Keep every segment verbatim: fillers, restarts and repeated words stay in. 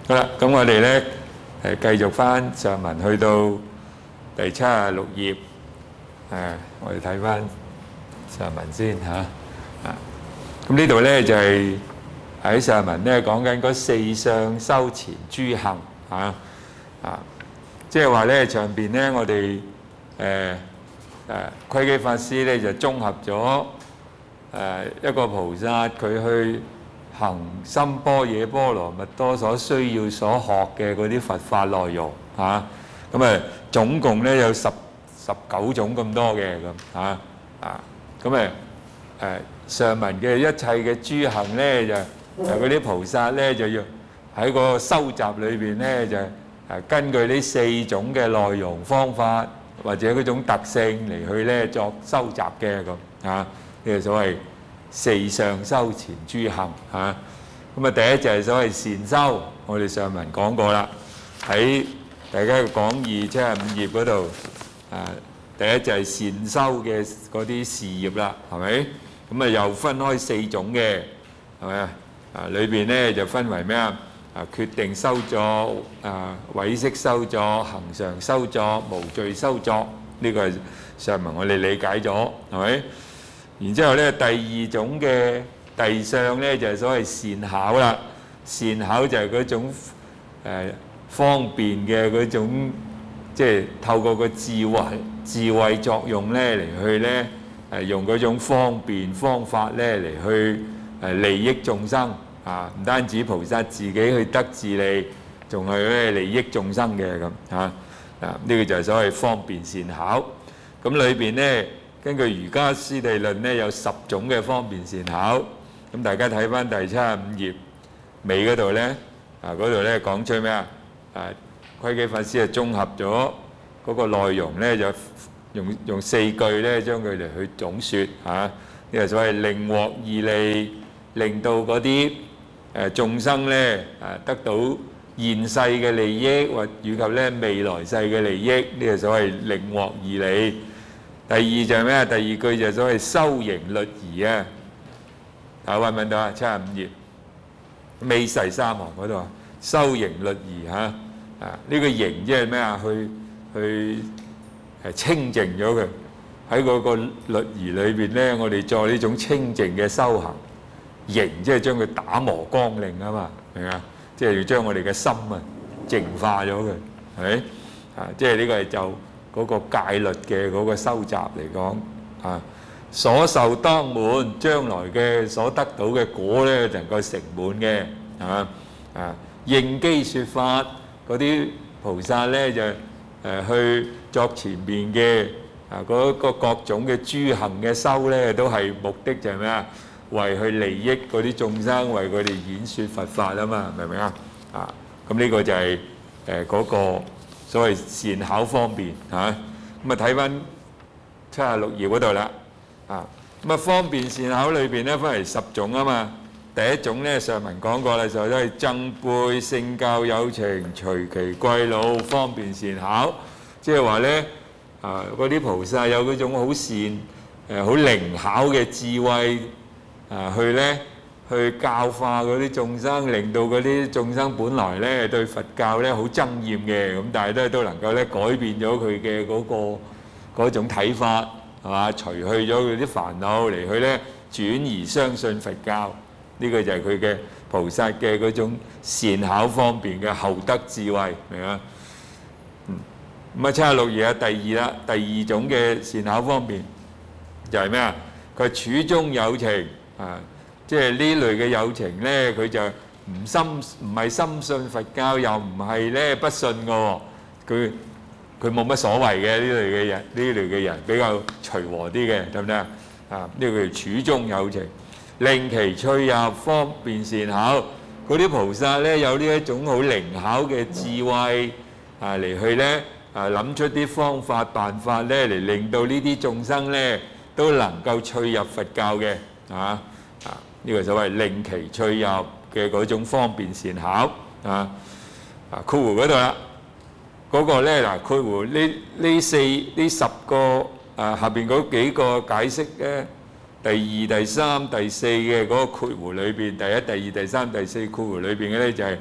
好啦，咁我哋咧誒繼續翻上文去到第七十六頁，誒我哋睇翻上文先嚇啊。咁呢度咧就係喺上文咧講緊嗰四相修前諸行嚇啊，即係話咧上邊咧我哋誒誒窺基法師咧就綜合咗誒一個菩薩佢去行深般若波羅蜜多所需要所學嘅嗰啲佛法內容嚇，咁啊總共咧有十十九種咁多嘅咁嚇啊，咁誒誒上文嘅一切嘅諸行咧就誒嗰啲菩薩咧就要喺個修集裏邊咧就誒根據呢四種嘅內容方法或者嗰種特性嚟去咧作修集嘅咁嚇，呢個所謂四相修前諸行嚇。咁啊，第一就係所謂善修，我哋上文講過啦，喺大家嘅講義七十五頁嗰度啊，第一就係善修嘅嗰啲事業啦，係咪？咁啊又分開四種嘅，係咪啊？啊裏邊咧就分為咩啊？啊決定修作、啊唯識修作、恆常修作、無罪修作，呢個係上文我哋理解咗，係咪？然之後咧第二種嘅第相咧就係所謂善巧啦，善巧就係嗰種誒方便嘅嗰種，即係透過個智慧智慧作用咧嚟去咧誒用嗰種方便方法咧嚟去誒利益眾生啊！唔單止菩薩自己去得自利，仲係咧利益眾生嘅咁嚇啊！呢個就係所謂方便善巧。咁裏邊咧根據瑜伽師地論咧有十種嘅方便善巧。咁大家睇翻第七十五頁尾嗰度咧，啊嗰度咧講出咩啊？啊窺基法師啊綜合咗嗰個內容咧，就用用四句咧將佢哋去總説嚇。呢個所謂令獲義利，令到嗰啲誒眾生咧誒得到現世嘅利益，或以及咧未來世嘅利益。呢個所謂令獲義利。第二就係咩啊？第二句就係所謂修形律儀啊。啊，揾唔揾到啊？七十五頁尾第三行嗰度啊，修形律儀嚇啊！呢個形即係咩啊？去去係清淨咗佢喺嗰個律儀裏邊咧，我哋做呢種清淨嘅修行。形即係將佢打磨光令啊嘛，明啊？即係要將我哋嘅心啊淨化咗佢，係咪啊？即係呢個係就嗰個戒律嘅嗰個修習嚟講啊。所受當滿，將來嘅所得到嘅果咧，能夠成滿嘅，係嘛啊？應機説法嗰啲菩薩咧，就誒、呃、去作前面嘅啊嗰個各種嘅諸行嘅修咧，都係目的就係咩啊？為去利益嗰啲眾生，為佢哋演説佛法啊嘛，明唔明啊？啊，咁呢個就係誒嗰個所謂善巧方便嚇。咁啊睇翻七十六頁嗰度啦。啊，咁啊方便善巧裏邊咧分為十種啊嘛。第一種咧上文講過啦，就都係僧輩聖教有情隨其貴老方便善巧，即係話咧啊嗰啲菩薩有嗰種好善誒好靈巧嘅智慧啊，去咧去教化嗰啲眾生，令到嗰啲眾生本來咧對佛教咧好憎厭嘅，咁但係都都能夠咧改變咗佢嘅嗰個嗰種睇法。係嘛？除去咗佢啲煩惱嚟去咧，轉而相信佛教，呢、這個就係佢嘅菩薩嘅嗰種善巧方便嘅後得智慧，明嘛？嗯，咁啊七十六頁啊第二啦，第二種嘅善巧方便就係咩啊？佢處中有情啊，即係呢類嘅有情咧，佢就唔深唔係深信佛教，又唔係咧不信嘅喎，佢。佢冇乜所謂嘅呢類嘅人，呢類嘅人比較隨和啲嘅，得唔得啊？啊，呢個叫處中有情，令其趣入方便善巧。嗰啲菩薩咧有呢一種好靈巧嘅智慧啊，嚟去咧啊諗出啲方法辦法咧，嚟令到呢啲眾生咧都能夠趣入佛教嘅啊啊！呢個所謂令其趣入嘅嗰種方便善巧啊啊，括弧嗰度啦。嗰個咧嗱，括弧呢呢四呢十個啊下邊嗰幾個解釋咧，第二、第三、第四嘅嗰個括弧裏邊，第一、第二、第三、第四括弧裏邊嘅咧就係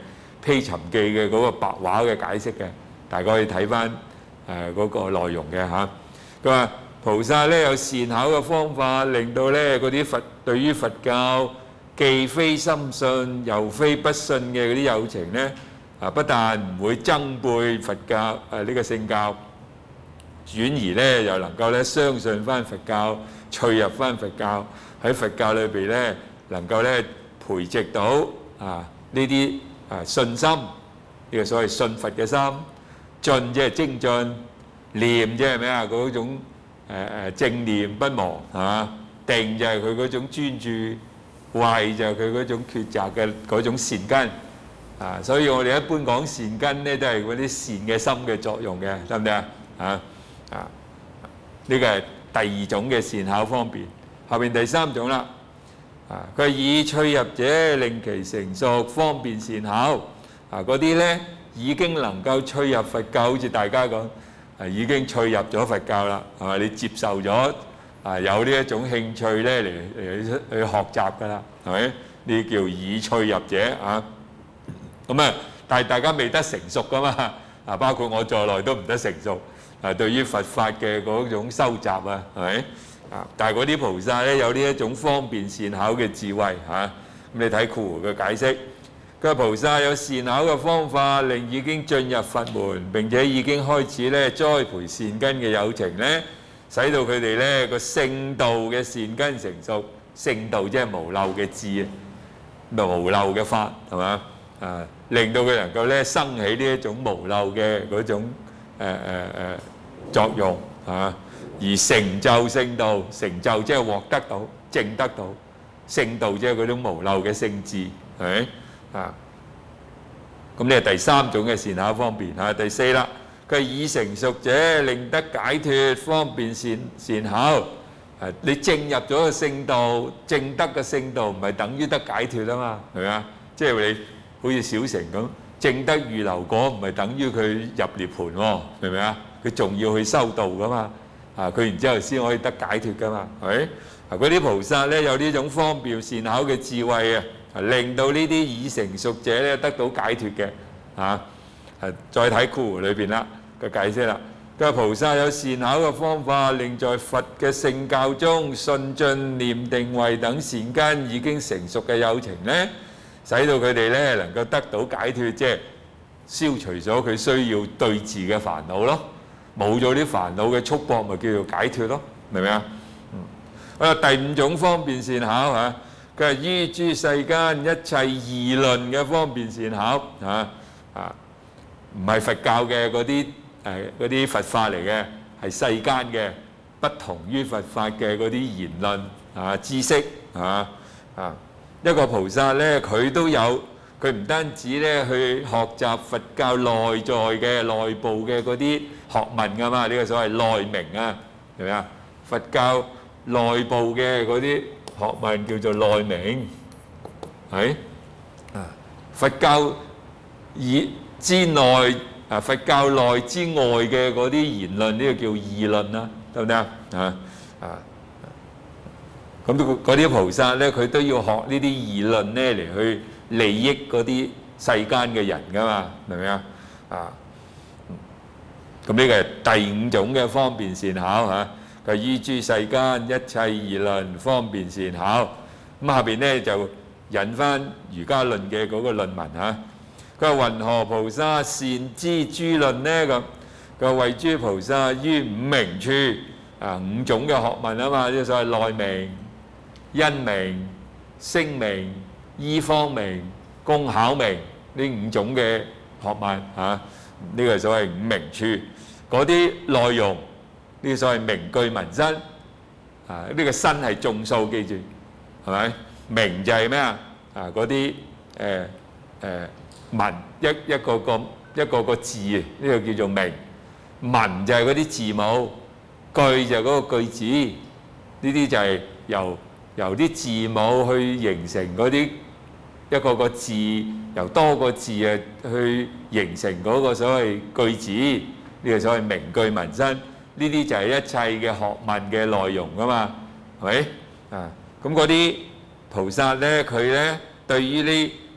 披尋記嘅嗰個白話嘅解釋嘅，大家可以睇翻誒嗰個內容嘅嚇。佢話菩薩咧有善巧嘅方法，令到咧嗰啲佛對於佛教既非深信又非不信嘅嗰啲有情咧，啊不但唔會爭背佛教誒呢個聖教，轉而咧又能夠咧相信翻佛教，趣入翻佛教，喺佛教裏邊咧能夠咧培植到啊呢啲啊信心，呢個所謂信佛嘅心，進即係精進，念即係咩啊？嗰種誒誒正念不忘係嘛？定就係佢嗰種專注，慧就係佢嗰種抉擇嘅嗰種善根啊！所以我哋一般講善根咧，都係嗰啲善嘅心嘅作用嘅，得唔得啊？啊啊！呢個係第二種嘅善巧方便。後邊第三種啦，啊佢以趣入者令其成熟，方便善巧啊！嗰啲咧已經能夠趣入佛教，好似大家講。係已經趣入咗佛教啦，係嘛？你接受咗啊，有呢一種興趣咧嚟嚟去學習㗎啦，係咪？呢叫以趣入者啊。咁啊，但係大家未得成熟㗎嘛？啊，包括我在內都唔得成熟。啊，對於佛法嘅嗰種修習啊，係咪？啊，但係嗰啲菩薩咧有呢一種方便善巧嘅智慧嚇。咁、啊、你睇括弧嘅解釋。個菩薩有善巧嘅方法，令已經進入佛門並且已經開始咧栽培善根嘅有情咧，使到佢哋咧個聖道嘅善根成熟。聖道即係無漏嘅智啊，無漏嘅法係嘛啊，令到佢能夠咧生起呢一種無漏嘅嗰種誒誒誒作用啊，而成就聖道，成就即係獲得到、證得到聖道，即係嗰種無漏嘅聖智，係咪？啊，咁呢係第三種嘅善巧方便嚇。第四啦，佢以成熟者令得解脫，方便善善巧。誒，你證入咗個聖道，證得嘅聖道唔係等於得解脫啊嘛，係咪啊？即係你好似小乘咁，證得預流果唔係等於佢入涅槃喎，明唔明啊？佢仲要去修道噶嘛，啊，佢然之後先可以得解脫噶嘛，係咪？啊，嗰啲菩薩咧有呢種方便善巧嘅智慧啊！令到呢啲已成熟者咧得到解脫嘅，啊，係再睇括弧裏邊啦嘅解釋啦。佢話菩薩有善巧嘅方法，令在佛嘅聖教中信進念定慧等善根已經成熟嘅有情咧，使到佢哋咧能夠得到解脫，即係消除咗佢需要對治嘅煩惱咯，冇咗啲煩惱嘅束縛，咪叫做解脫咯，明唔明啊？嗯，啊第五種方便善巧嚇。佢係於諸世間一切議論嘅方便善巧嚇啊，唔係佛教嘅嗰啲誒嗰啲佛法嚟嘅，係世間嘅不同於佛法嘅嗰啲言論啊知識啊啊，一個菩薩咧佢都有，佢唔單止咧去學習佛教內在嘅內部嘅嗰啲學問㗎嘛，呢個所謂內明啊，係咪啊？佛教內部嘅嗰啲學問叫做內明，係啊，佛教以之內啊，佛教內之外嘅嗰啲言論，呢個叫議論啦，得唔得啊？啊啊，咁嗰啲菩薩咧，佢都要學呢啲議論咧嚟去利益嗰啲世間嘅人噶嘛，明唔明啊？啊，咁呢個係第五種嘅方便善巧嚇。佢於諸世間一切議論方便善巧，咁下邊咧就引翻瑜伽論嘅嗰個論文嚇。佢話：云何菩薩善知諸論呢？咁佢話為諸菩薩於五明處啊，五種嘅學問啊嘛，即係所謂內明、因明、聲明、醫方明、工巧明呢五種嘅學問嚇。呢個係所謂五明處嗰啲內容。呢個所謂名句文身啊，呢個身係眾數，記住係咪？名就係咩啊？啊嗰啲誒誒文一一個個一個個字，呢個叫做名。文就係嗰啲字母，句就係嗰個句子。呢啲就係由由啲字母去形成嗰啲一個個字，由多個字啊去形成嗰個所謂句子。呢個所謂名句文身。呢啲就係一切嘅學問嘅內容噶嘛，係咪啊？咁嗰啲菩薩咧，佢咧對於呢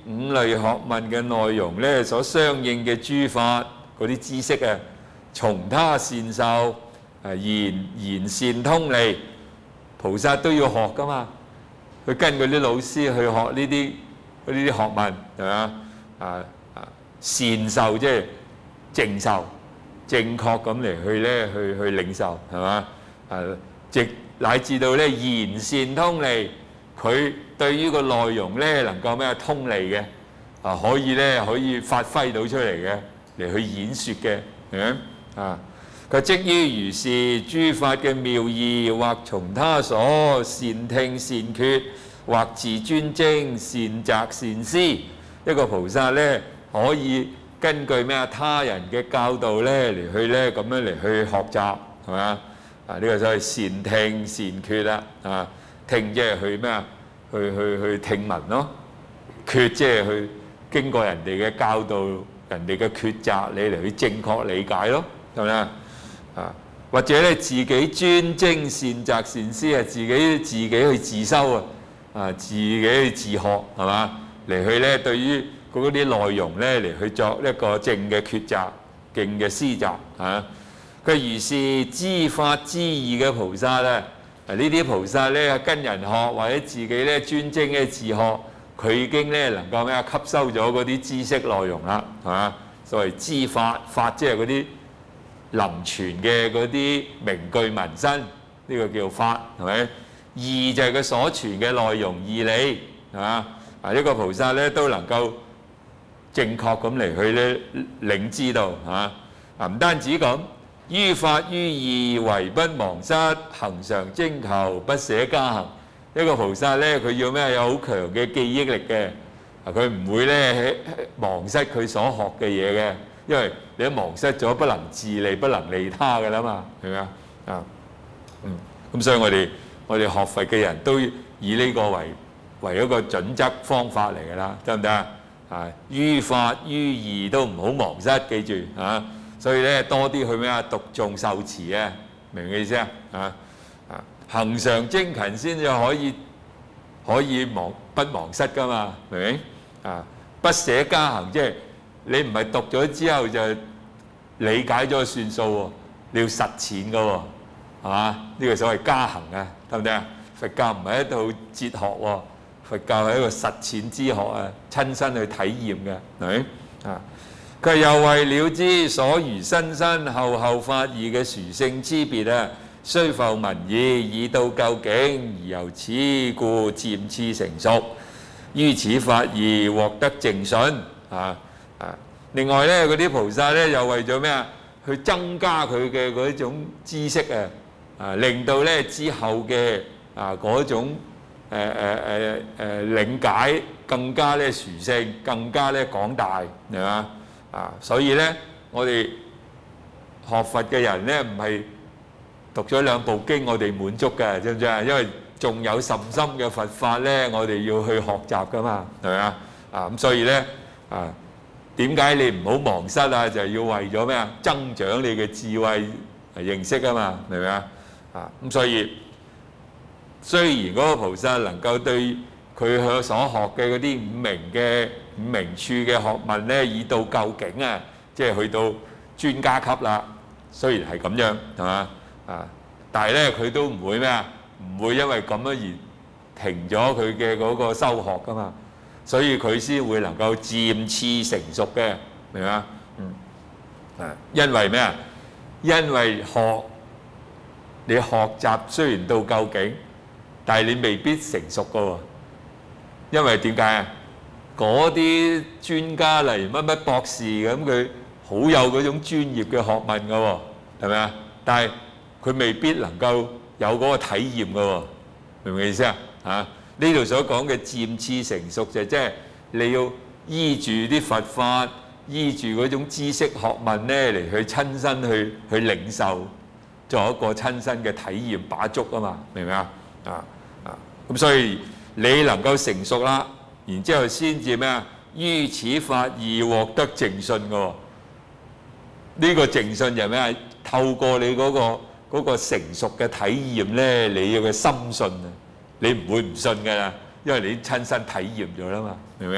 五類學問嘅內容咧，所相應嘅諸法嗰啲知識啊，從他善受，誒言言善通利，菩薩都要學噶嘛，去跟嗰啲老師去學呢啲嗰啲學問係嘛？啊啊善受即係正受，正確咁嚟去咧去去領受係嘛？啊直乃至到咧言善通利，佢對於個內容咧能夠咩通利嘅啊，可以咧可以發揮到出嚟嘅嚟去演説嘅，係啊？佢即於如是諸法嘅妙義，或從他所善聽善決，或自專精善擇善思。一個菩薩咧可以根據咩他人嘅教導咧嚟去咧咁樣嚟去學習係嘛？啊呢個所謂善聽善決啦，啊聽即係去咩啊？去去去聽聞咯，決即係去經過人哋嘅教導、人哋嘅抉擇，你嚟去正確理解咯，係咪啊？啊，或者咧自己專精善擇善思啊，自己自己去自修啊，啊自己去自學係嘛？嚟去咧對於嗰啲內容咧嚟去作一個正嘅抉擇、正嘅思擇啊。佢如是知法知義嘅菩薩咧，啊呢啲菩薩咧跟人學或者自己咧專精嘅自學，佢已經咧能夠咩吸收咗嗰啲知識內容啦，係嘛？所謂知法，法即係嗰啲流傳嘅嗰啲名句文身，呢、這個叫法，係咪？義就係佢所傳嘅內容義理，係嘛？啊一個菩薩咧都能夠正確咁嚟去咧領知道，係嘛？啊唔單止咁，於法於義為不忘失，恒常精求，不捨加行。一個菩薩咧，佢要咩？有好強嘅記憶力嘅，啊佢唔會咧忘失佢所學嘅嘢嘅。因為你一忘失咗，不能自利，不能利他嘅啦嘛，係咪啊？啊，嗯，咁所以我哋我哋學佛嘅人都以呢個為為一個準則方法嚟㗎啦，得唔得啊？啊，於法於義都唔好忘失，記住啊！所以咧多啲去咩啊？讀誦受持啊，明唔明意思啊？啊啊，恆常精勤先至可以可以忘不忘失㗎嘛，明唔明？啊，不捨加行即係。你唔係讀咗之後就理解咗算數喎，你要實踐㗎喎，係嘛？呢個所謂加行啊，得唔得啊？佛教唔係一套哲學喎，佛教係一個實踐之學啊，親身去體驗嘅，係咪啊？佢又為了知所餘新新後後法義嘅殊勝之別啊，雖復聞已，已到究竟，而由此故漸次成熟，於此法義獲得正信啊！啊！另外咧，嗰啲菩薩咧又為咗咩啊？去增加佢嘅嗰種知識啊！啊，令到咧之後嘅啊嗰種誒誒誒誒理解更加咧殊勝，更加咧廣大，係嘛？啊！所以咧，我哋學佛嘅人咧，唔係讀咗兩部經我哋滿足嘅，知唔知啊？因為仲有甚深嘅佛法咧，我哋要去學習噶嘛，係咪啊？啊咁，所以咧啊。點解你唔好忘失啊？就係要為咗咩啊？增長你嘅智慧認識啊嘛，明唔明啊？啊咁所以雖然嗰個菩薩能夠對佢所學嘅嗰啲五明嘅五明處嘅學問咧，已到究竟啊，即係去到專家級啦。雖然係咁樣，係嘛啊？但係咧佢都唔會咩啊？唔會因為咁樣而停咗佢嘅嗰個修學噶嘛。所以佢先會能夠漸次成熟嘅，明嘛？嗯，啊，因為咩啊？因為學你學習雖然到究竟，但係你未必成熟噶喎。因為點解啊？嗰啲專家例如乜乜博士咁，佢好有嗰種專業嘅學問噶喎，係咪啊？但係佢未必能夠有嗰個體驗噶喎，明唔明意思啊？嚇！呢度所講嘅漸次成熟就即係你要依住啲佛法，依住嗰種知識學問咧嚟去親身去去領受，做一個親身嘅體驗把觸啊嘛，明唔明啊？啊啊！咁所以你能夠成熟啦，然之後先至咩啊？於此法義獲得正信嘅喎。呢個正信就係咩啊？透過你嗰個嗰個成熟嘅體驗咧，你要嘅深信啊！你唔會唔信㗎啦，因為你親身體驗咗啦嘛，明唔明啊？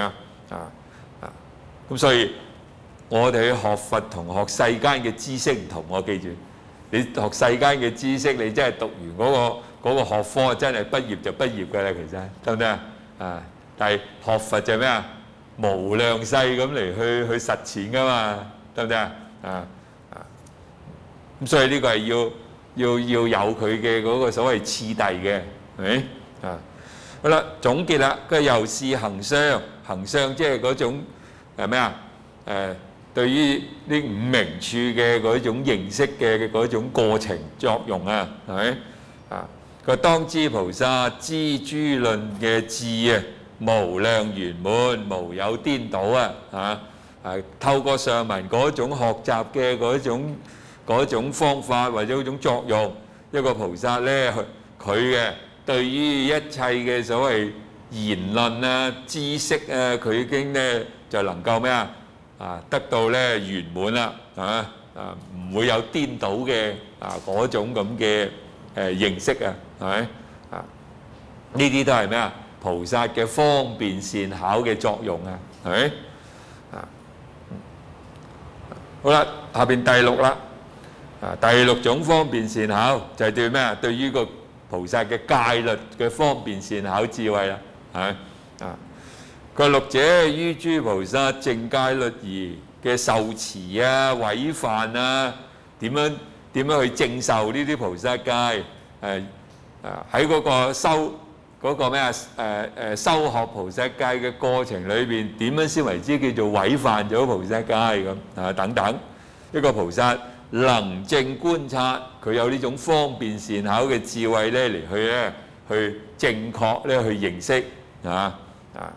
啊啊！咁所以我哋去學佛同學世間嘅知識唔同，我記住，你學世間嘅知識，你真係讀完嗰個嗰個學科，真係畢業就畢業㗎啦，其實得唔得啊？啊！但係學佛就咩啊？無量世咁嚟去去實踐㗎嘛，得唔得啊？啊啊！咁所以呢個係要要要有佢嘅嗰個所謂次第嘅，係咪啊？好啦，總結啦，佢由是行相，行相即係嗰種係咩啊？誒，對於呢五明處嘅嗰種認識嘅嗰種過程作用啊，係咪啊？佢當知菩薩知諸論嘅智啊，無量圓滿，無有顛倒啊！啊啊，透過上文嗰種學習嘅嗰種嗰種方法或者嗰種作用，一個菩薩咧，佢嘅對於一切嘅所謂言論啊、知識啊，佢已經咧就能夠咩啊啊得到咧圓滿啦，係嘛啊，唔會有顛倒嘅啊嗰種咁嘅誒認識啊，係咪啊？呢啲都係咩啊？菩薩嘅方便善巧嘅作用啊，係咪啊？好啦，下邊第六啦，啊第六種方便善巧就係對咩啊？對於個菩薩嘅戒律嘅方便善巧智慧啦，係咪啊？佢六者於諸菩薩正戒律儀嘅受持啊、違犯啊，點樣點樣去正受呢啲菩薩戒？誒誒喺嗰個修嗰個咩啊？誒誒修學菩薩戒嘅過程裏邊，點樣先為之叫做違犯咗菩薩戒咁啊？等等，一個菩薩能正觀察，佢有呢種方便善巧嘅智慧咧，嚟去咧去正確咧去認識啊啊！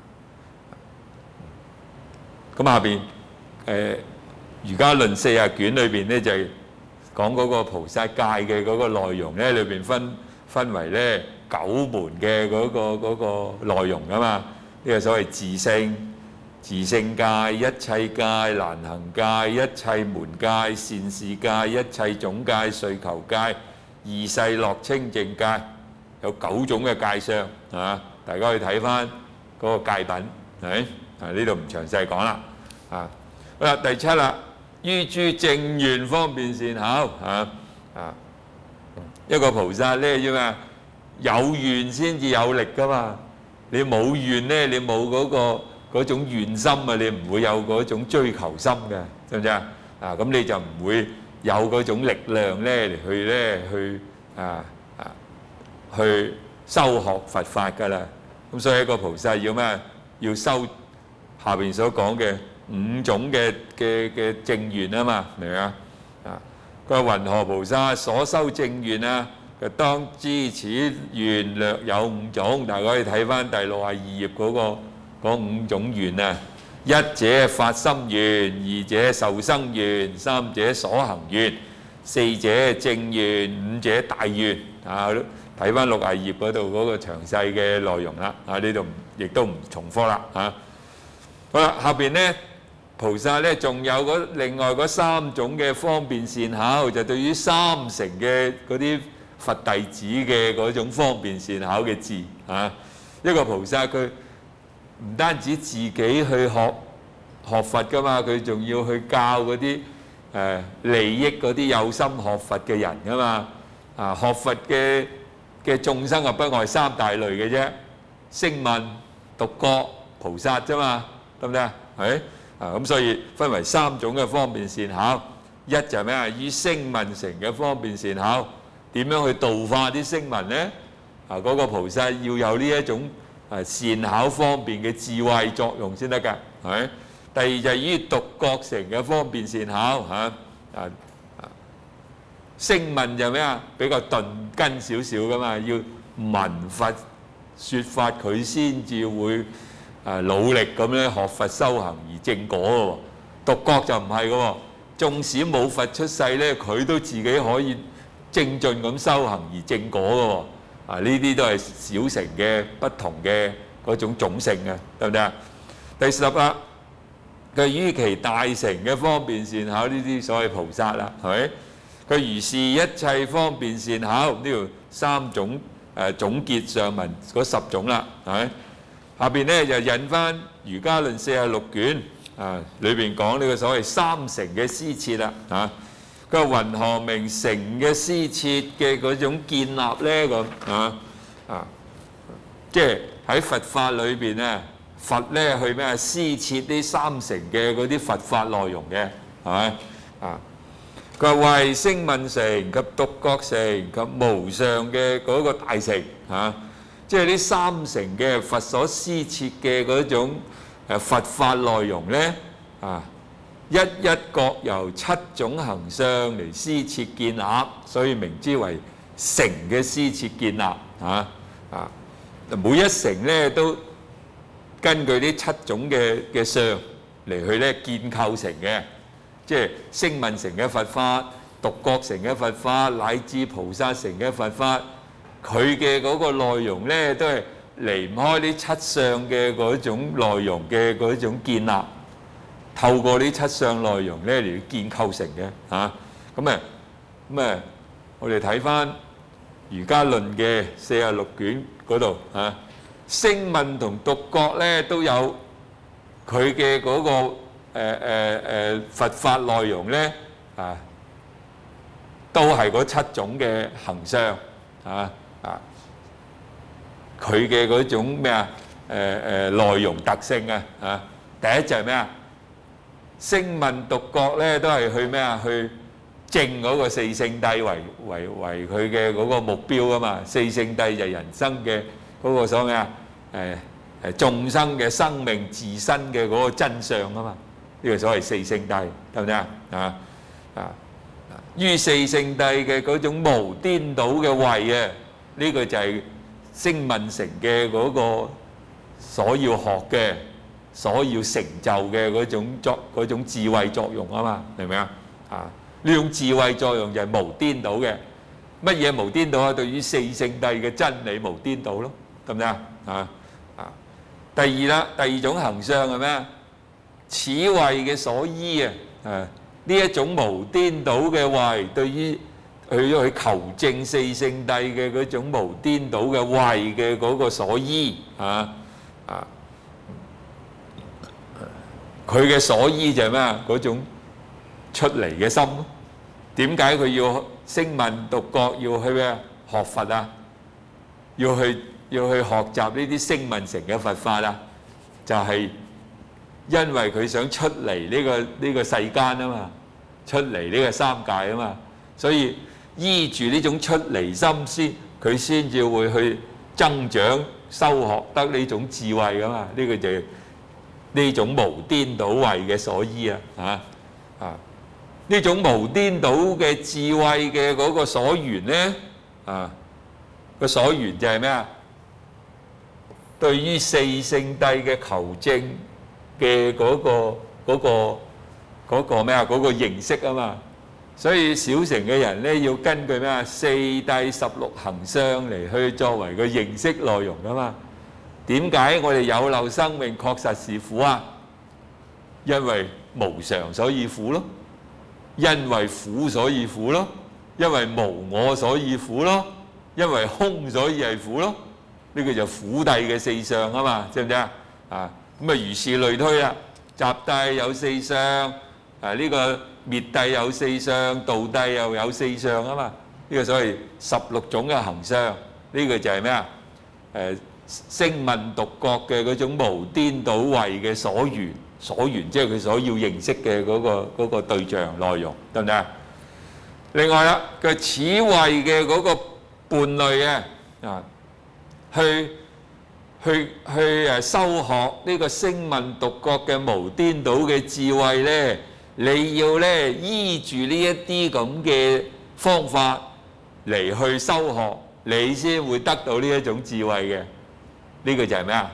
咁下邊誒瑜伽論四十卷裏邊咧就係講嗰個菩薩戒嘅嗰個內容咧，裏邊分分為咧九門嘅嗰個嗰個內容噶嘛，呢個所謂自性、自性戒、一切戒、難行戒、一切門戒、善事戒、一切種戒、遂求戒、二世樂清淨戒，有九種嘅戒相啊！大家去睇翻嗰個戒品，係咪？啊呢度唔詳細講啦。啊好啦，第七啦，於諸正願方便善巧啊啊！一個菩薩咧要咩？有願先至有力噶嘛，你冇願咧，你冇嗰個嗰種願心啊，你唔會有嗰種追求心嘅，知唔知啊？啊咁你就唔會有嗰種力量咧嚟去咧去啊啊去修學佛法噶啦。咁所以一個菩薩要咩？要修下邊所講嘅五種嘅嘅嘅正願啊嘛，明唔明啊？啊，佢話云何菩薩所修正願啊？佢當知此願略有五種，大家可以睇翻第六十二頁嗰個嗰五種願啊。一者發心願，二者受生願，三者所行願，四者正願，五者大願。啊，睇翻六十二頁嗰度嗰個詳細嘅內容啦。啊，呢度亦都唔重複啦。啊，好啦，下邊咧菩薩咧仲有嗰另外嗰三種嘅方便善巧，就對於三乘嘅嗰啲佛弟子嘅嗰種方便善巧嘅智啊，一個菩薩佢唔單止自己去學學佛噶嘛，佢仲要去教嗰啲誒利益嗰啲有心學佛嘅人噶嘛。啊，學佛嘅嘅眾生啊，不外三大類嘅啫，聲聞、獨覺、菩薩啫嘛，得唔得啊？係啊，咁所以分為三種嘅方便善巧，一就係咩啊？於聲聞乘嘅方便善巧。點樣去度化啲聲聞呢？啊，嗰個菩薩要有呢一種啊善巧方便嘅智慧作用先得㗎，係咪？第二就係於獨覺乘嘅方便善巧嚇啊啊！聲聞就咩啊？比較鈍根少少㗎嘛，要聞法説法佢先至會啊努力咁咧學佛修行而正果嘅喎。獨覺就唔係嘅喎，縱使冇佛出世咧，佢都自己可以精進咁修行而正果嘅喎。啊，呢啲都係小乘嘅不同嘅嗰種種性嘅，得唔得啊？第十啦，佢於其大乘嘅方便善巧，呢啲所謂菩薩啦，係咪？佢如是一切方便善巧，呢度三種誒總結上文嗰十種啦，係咪？下邊咧就引翻 《儒家論》四十六卷啊，裏邊講呢個所謂三成嘅施設啦嚇。佢話雲何名成嘅施設嘅嗰種建立咧咁啊啊，即係喺佛法裏邊咧，佛咧去咩施設呢三成嘅嗰啲佛法內容嘅係咪啊？佢話為聲聞乘及獨覺乘及無上嘅嗰個大乘嚇，即係呢三成嘅佛所施設嘅嗰種誒佛法內容咧啊，一一各由七種行相嚟施設建立，所以名之為乘嘅施設建立嚇啊。每一乘咧都根據呢七種嘅嘅相嚟去咧建構成嘅。即係聲聞乘嘅佛法、獨覺乘嘅佛法，乃至菩薩乘嘅佛法，佢嘅嗰個內容咧，都係離唔開呢七相嘅嗰種內容嘅嗰種建立，透過呢七相內容咧嚟建構成嘅嚇。咁啊咁啊，我哋睇翻《儒家論》嘅四十六卷嗰度嚇，聲聞同獨覺咧都有佢嘅嗰個。誒誒誒佛法內容咧啊，都係嗰七種嘅行相啊啊，佢嘅嗰種咩啊誒誒內容特性啊啊，第一就係咩啊？聲聞獨覺咧都係去咩啊？去證嗰個四聖諦為為為佢嘅嗰個目標啊嘛。四聖諦就係人生嘅嗰個所謂咩啊誒誒眾生嘅生命自身嘅嗰個真相啊嘛。呢個所謂四聖諦，得唔得啊？啊啊！於四聖諦嘅嗰種無顛倒嘅慧啊，呢個就係聲聞乘嘅嗰個所要學嘅、所要成就嘅嗰種作嗰種智慧作用啊嘛，明唔明啊？啊！呢種智慧作用就係無顛倒嘅。乜嘢無顛倒啊？對於四聖諦嘅真理無顛倒咯，得唔得啊？啊啊！第二啦，第二種行相係咩啊？此慧嘅所依啊，啊呢一種無顛倒嘅慧，對於去咗去求證四聖諦嘅嗰種無顛倒嘅慧嘅嗰個所依啊啊，佢嘅所依就係咩啊？嗰種出離嘅心咯。點解佢要聲聞獨覺要去咩學佛啊？要去要去學習呢啲聲聞乘嘅佛法啊？就係、是。因為佢想出嚟呢個呢個世間啊嘛，出嚟呢個三界啊嘛，所以依住呢種出離心先，佢先至會去增長修學得呢種智慧噶嘛。呢個就係呢種無顛倒慧嘅所依啊，嚇啊！呢種無顛倒嘅智慧嘅嗰個所緣咧，啊個所緣就係咩啊？對於四聖諦嘅求證嘅嗰個嗰個嗰個咩啊？嗰個認識啊嘛，所以小乘嘅人咧要根據咩啊？四諦十六行相嚟去作為個認識內容噶嘛。點解我哋有漏生命確實是苦啊？因為無常所以苦咯，因為苦所以苦咯，因為無我所以苦咯，因為空所以係苦咯。呢個就苦諦嘅四相啊嘛，知唔知啊？啊！咁啊，如是類推啦，集諦有四相，啊呢個滅諦有四相，道諦又有四相啊嘛。呢個所謂十六種嘅行相，呢個就係咩啊？誒聲聞獨覺嘅嗰種無顛倒慧嘅所緣，所緣即係佢所要認識嘅嗰個嗰個對象內容，得唔得啊？另外啦，佢此慧嘅嗰個伴侶啊，啊去。去去誒修學呢個聲聞獨覺嘅無顛倒嘅智慧咧，你要咧依住呢一啲咁嘅方法嚟去修學，你先會得到呢一種智慧嘅。呢個就係咩啊？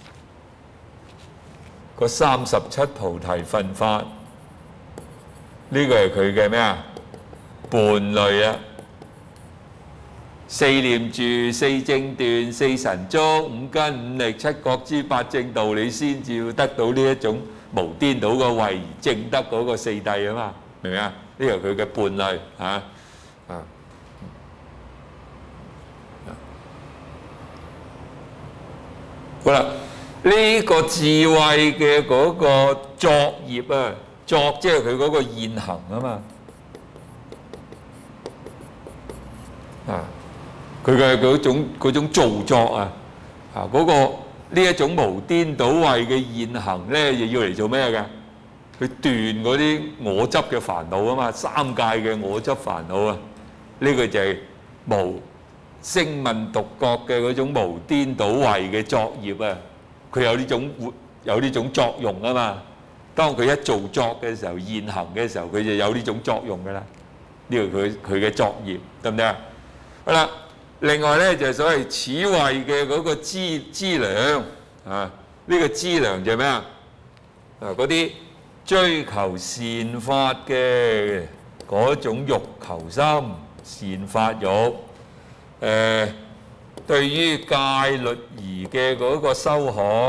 個三十七菩提分法，呢個係佢嘅咩啊？伴侶啊！四念住、四正斷、四神足、五根五力、七覺支、八正道，你先至要得到呢一種無顛倒嘅慧，證得嗰個四諦啊嘛，明唔明啊？呢個佢嘅伴侶嚇啊。好啦， 呢個智慧嘅嗰個作業啊，作即係佢嗰個現行啊嘛，啊，佢嘅嗰種嗰種造作啊，啊嗰個呢一種無顛倒慧嘅現行咧，又要嚟做咩嘅？去斷嗰啲我執嘅煩惱啊嘛，三界嘅我執煩惱啊，呢個就係無聲聞獨覺嘅嗰種無顛倒慧嘅作業啊。佢有呢種活有呢種作用啊嘛。當佢一做作嘅時候，現行嘅時候，佢就有呢種作用噶啦。呢個佢佢嘅作業得唔得啊？好啦，另外咧就係所謂此慧嘅嗰個資資糧啊。呢個資糧就係咩啊？啊嗰啲追求善法嘅嗰種欲求心、善法欲，誒。對於戒律儀嘅嗰個修學，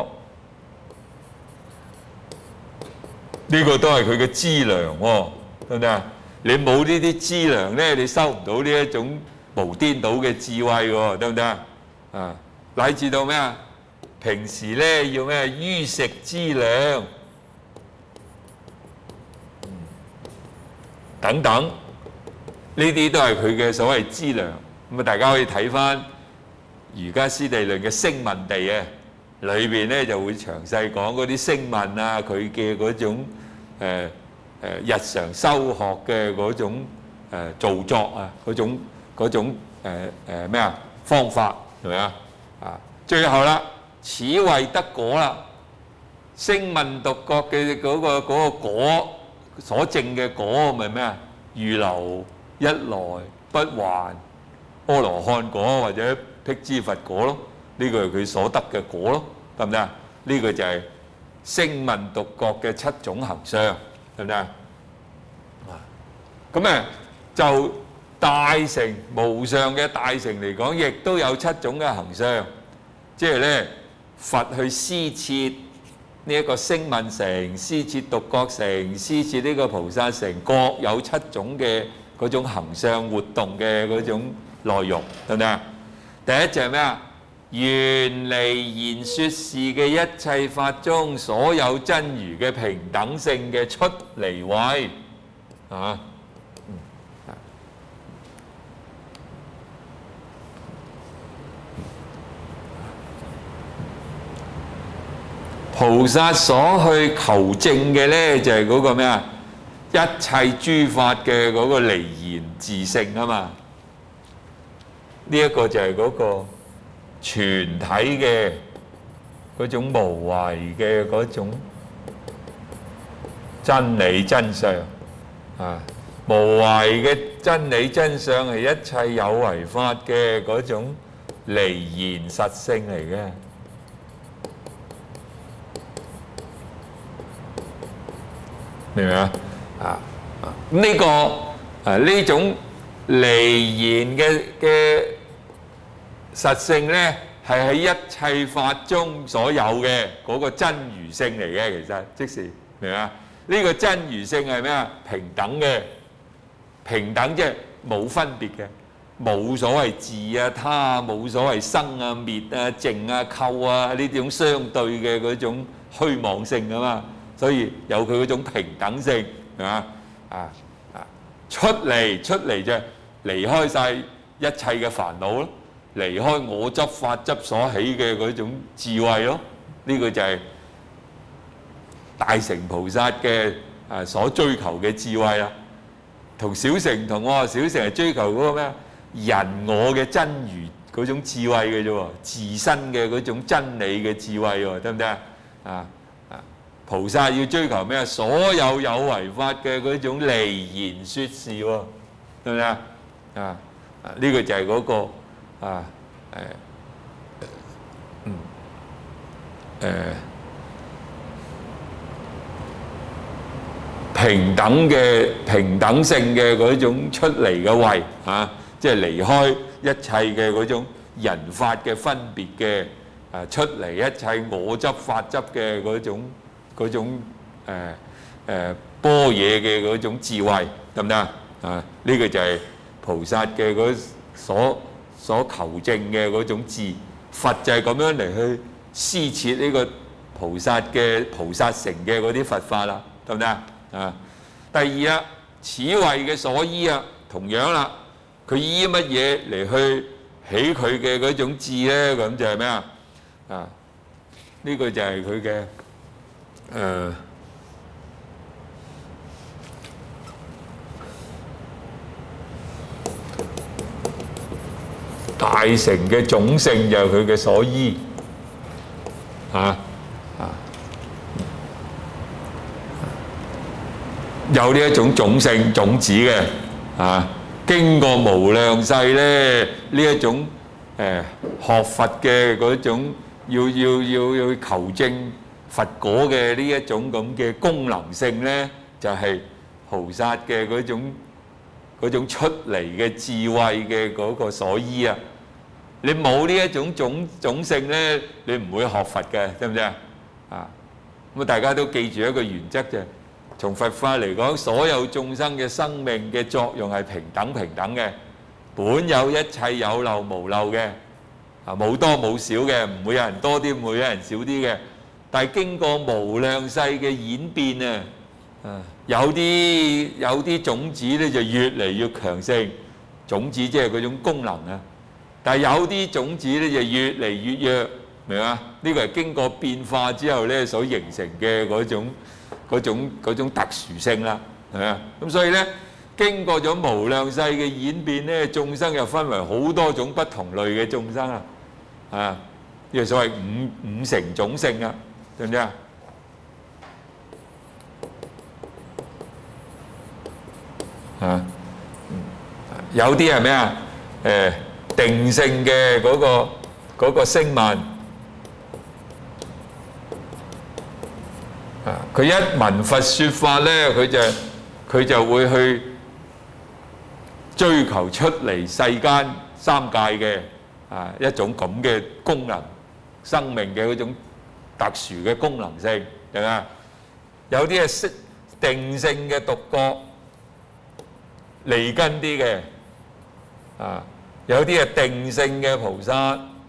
呢個都係佢嘅資糧喎，得唔得啊？你冇呢啲資糧咧，你收唔到呢一種無顛倒嘅智慧喎，得唔得啊？啊，乃至到咩啊？平時咧要咩衣食資糧等等，呢啲都係佢嘅所謂資糧。咁啊，大家可以睇翻瑜伽師地論嘅聲聞地啊，裏邊咧就會詳細講嗰啲聲聞啊，佢嘅嗰種誒誒日常修學嘅嗰種誒造作啊，嗰種嗰種誒誒咩啊方法係咪啊？啊，最後啦，此慧得果啦，聲聞獨覺嘅嗰個嗰個果所證嘅果咪咩啊？預流一來不還阿羅漢果或者辟支佛果咯，呢個係佢所得嘅果咯，得唔得啊？呢個就係聲聞獨覺嘅七種行相，得唔得啊？咁誒就大乘無上嘅大乘嚟講，亦都有七種嘅行相，即係咧佛去施設呢一個聲聞乘、施設獨覺乘、施設呢個菩薩乘，各有七種嘅嗰種行相活動嘅嗰種內容，得唔得啊？第一就係咩啊？原離言說事嘅一切法中，所有真如嘅平等性嘅出離慧啊！菩薩所去求證嘅咧，就係嗰個咩啊？一切諸法嘅嗰個離言自性啊嘛！呢一個就係嗰個全體嘅嗰種無為嘅嗰種真理真相啊！無為嘅真理真相係一切有為法嘅嗰種離言實性嚟嘅，明唔明啊？啊啊！呢個啊呢種離言嘅嘅實性咧，係喺一切法中所有嘅嗰個真如性嚟嘅，其實即是明啊？呢個真如性係咩啊？平等嘅，平等即係冇分別嘅，冇所謂自啊他，冇所謂生啊滅啊淨啊構啊呢種相對嘅嗰種虛妄性啊嘛，所以有佢嗰種平等性係嘛？啊啊出嚟出嚟就離開曬一切嘅煩惱咯。離開我執法執所起嘅嗰種智慧咯，呢個就係大乘菩薩嘅啊所追求嘅智慧啦。同小乘唔同喎，小乘係追求嗰個咩人我嘅真如嗰種智慧嘅啫喎，自身嘅嗰種真理嘅智慧喎，得唔得啊？啊啊！菩薩要追求咩啊？所有有為法嘅嗰種離言説事喎，得唔得啊？啊啊！呢個就係嗰個。啊，誒，嗯，誒，平等嘅平等性嘅嗰種出離嘅慧啊，即係離開一切嘅嗰種人法嘅分別嘅，誒出離一切我執法執嘅嗰種嗰種誒誒般若嘅嗰種智慧，得唔得啊？啊，呢個就係菩薩嘅嗰所。所求證嘅嗰種智，佛就係咁樣嚟去施設呢個菩薩嘅菩薩城嘅嗰啲佛法啦，得唔得啊？啊，第二啊，此位嘅所依啊，同樣啦，佢依乜嘢嚟去起佢嘅嗰種智咧？咁就係咩啊？啊，呢個就係佢嘅誒大乘嘅種性，就係佢嘅所依啊啊，有呢一種種性種子嘅啊，經過無量世咧，呢一種誒學佛嘅嗰種要要要要求證佛果嘅呢一種咁嘅功能性咧，就係菩薩嘅嗰種嗰種出嚟嘅智慧嘅嗰個所依啊！你冇呢一種種種性咧，你唔會學佛嘅，知唔知啊？啊，咁啊，大家都記住一個原則啫。從佛法嚟講，所有眾生嘅生命嘅作用係平等平等嘅，本有一切有漏無漏嘅，啊冇多冇少嘅，唔會有人多啲，唔會有人少啲嘅。但係經過無量世嘅演變啊，啊有啲有啲種子咧就越嚟越強盛，種子即係嗰種功能啊。但係有啲種子咧就越嚟越弱，明嘛？呢個係經過變化之後咧所形成嘅嗰種。嗰種嗰種特殊性啦，係咪啊？咁所以咧，經過咗無量世嘅演變咧，眾生又分為好多種不同類嘅眾生啊，啊，呢個所謂五五乘種性啊，知唔知啊？啊，有啲係咩啊？誒，定性嘅嗰個嗰個聲聞。佢一聞佛説法咧，佢就佢就會去追求出離世間三界嘅啊一種咁嘅功能，生命嘅嗰種特殊嘅功能性，係咪啊？有啲係識定性嘅獨覺，離根啲嘅啊，有啲係定性嘅菩薩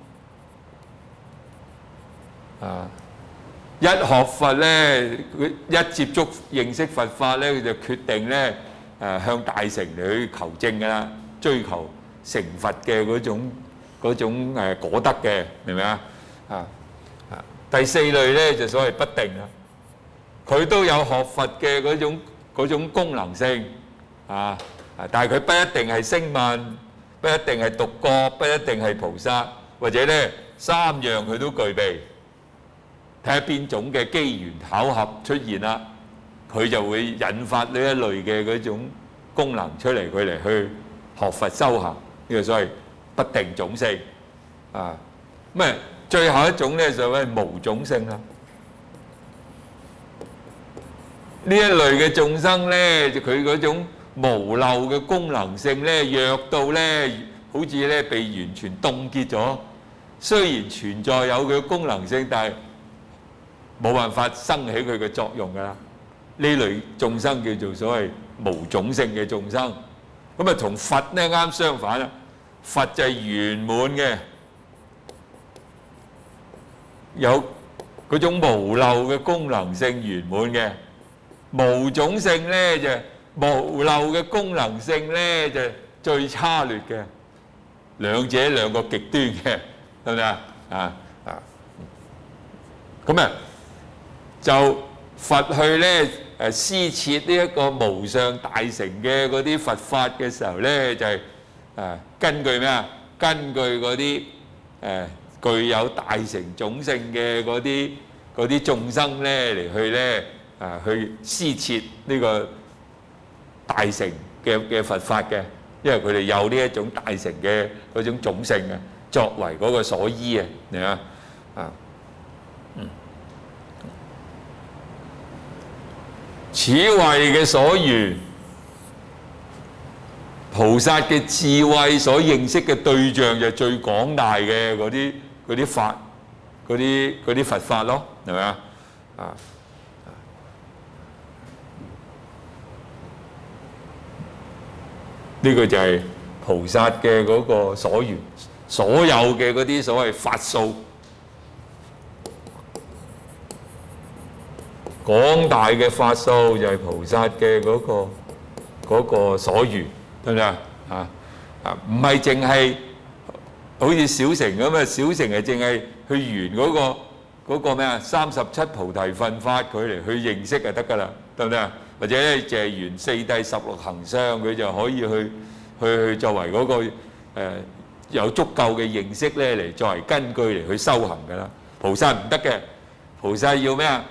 啊。一學佛咧，佢一接觸認識佛法咧，佢就決定咧誒向大乘嚟去求證㗎啦，追求成佛嘅嗰種嗰種誒果德嘅，明唔明啊？啊啊！第四類咧就所謂不定啦，佢都有學佛嘅嗰種嗰種功能性啊啊！但係佢不一定係聲聞，不一定係獨覺，不一定係菩薩，或者咧三樣佢都具備。睇下邊種嘅機緣巧合出現啦，佢就會引發呢一類嘅嗰種功能出嚟，佢嚟去學佛修行，呢個所謂不定種性啊。咁啊，最後一種咧就係無種性啦。呢一類嘅眾生咧，佢嗰種無漏嘅功能性咧，弱到咧好似咧被完全凍結咗。雖然存在有佢嘅功能性，但係冇辦法生起佢嘅作用㗎啦。呢類眾生叫做所謂無種性嘅眾生。咁啊，同佛咧啱相反啦。佛就係圓滿嘅，有嗰種無漏嘅功能性圓滿嘅。無種性咧就無漏嘅功能性咧就最差劣嘅。兩者兩個極端嘅，係咪啊？啊啊！咁啊〜就佛去咧誒施設呢一個無上大乘嘅嗰啲佛法嘅時候咧，就係誒根據咩啊？根據嗰啲誒具有大乘種性嘅嗰啲嗰啲眾生咧嚟去咧啊去施設呢個大乘嘅嘅佛法嘅，因為佢哋有呢一種大乘嘅嗰種種性啊，作為嗰個所依啊，係嘛啊？此位嘅所緣，菩薩嘅智慧所認識嘅對象就最廣大嘅嗰啲嗰啲法，嗰啲嗰啲佛法咯，係咪啊？啊！呢個就係菩薩嘅嗰個所緣，所有嘅嗰啲所謂法數廣大嘅法數就係菩薩嘅嗰個嗰個所緣，得唔得啊？啊啊，唔係淨係好似小乘咁啊，小乘係淨係去緣嗰個嗰個咩啊三十七菩提分法佢嚟去認識就得㗎啦，得唔得啊？或者咧就係緣四諦十六行相，佢就可以去去去作為嗰個誒有足夠嘅認識咧嚟作為根據嚟去修行㗎啦。菩薩唔得嘅，菩薩要咩啊？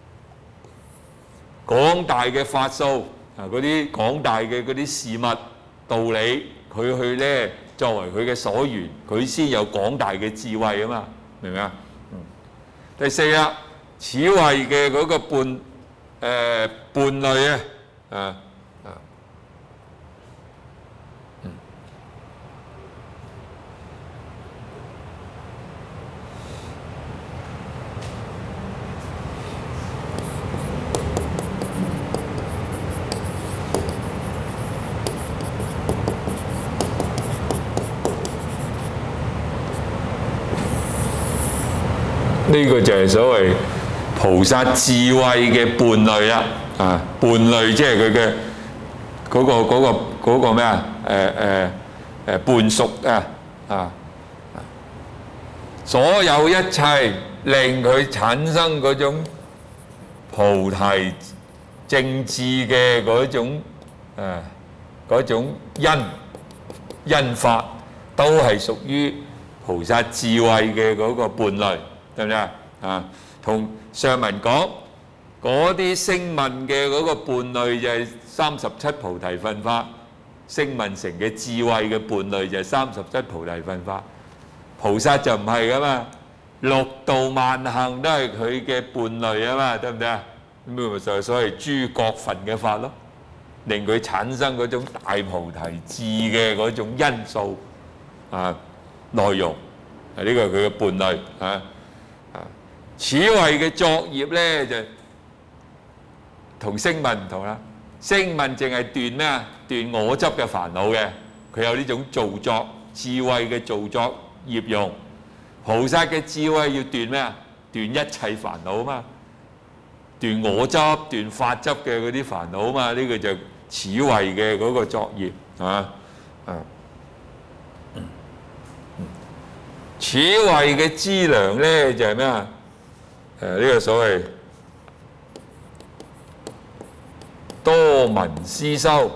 廣大嘅法數啊，嗰啲廣大嘅嗰啲事物道理，佢去咧作為佢嘅所緣，佢先有廣大嘅智慧啊嘛，明唔明啊？嗯。第四啦，此謂嘅嗰個伴誒、呃、伴侶啊，啊啊，嗯。呢個就係所謂菩薩智慧嘅伴侶啦，啊，伴侶即係佢嘅嗰個嗰個嗰個咩啊？誒誒誒伴屬啊啊！所有一切令佢產生嗰種菩提正智嘅嗰種誒嗰種因因法，都係屬於菩薩智慧嘅嗰個伴侶。得唔得啊？啊，同上文講嗰啲聲聞嘅嗰個伴侶就係三十七菩提分法，聲聞乘嘅智慧嘅伴侶就係三十七菩提分法。菩薩就唔係噶嘛，六度萬行都係佢嘅伴侶啊嘛，得唔得啊？咁咪就係所謂諸國分嘅法咯，令佢產生嗰種大菩提智嘅嗰種因素啊內容，係呢個係佢嘅伴侶啊。此謂嘅作業咧就同聲聞唔同啦，聲聞淨係斷咩啊？斷我執嘅煩惱嘅，佢有呢種造作智慧嘅造作業用。菩薩嘅智慧要斷咩啊？斷一切煩惱啊嘛，斷我執、斷法執嘅嗰啲煩惱啊嘛，呢、這個就此謂嘅嗰個作業係嘛？啊，此謂嘅資糧咧就係咩啊？誒呢個所謂多聞思修，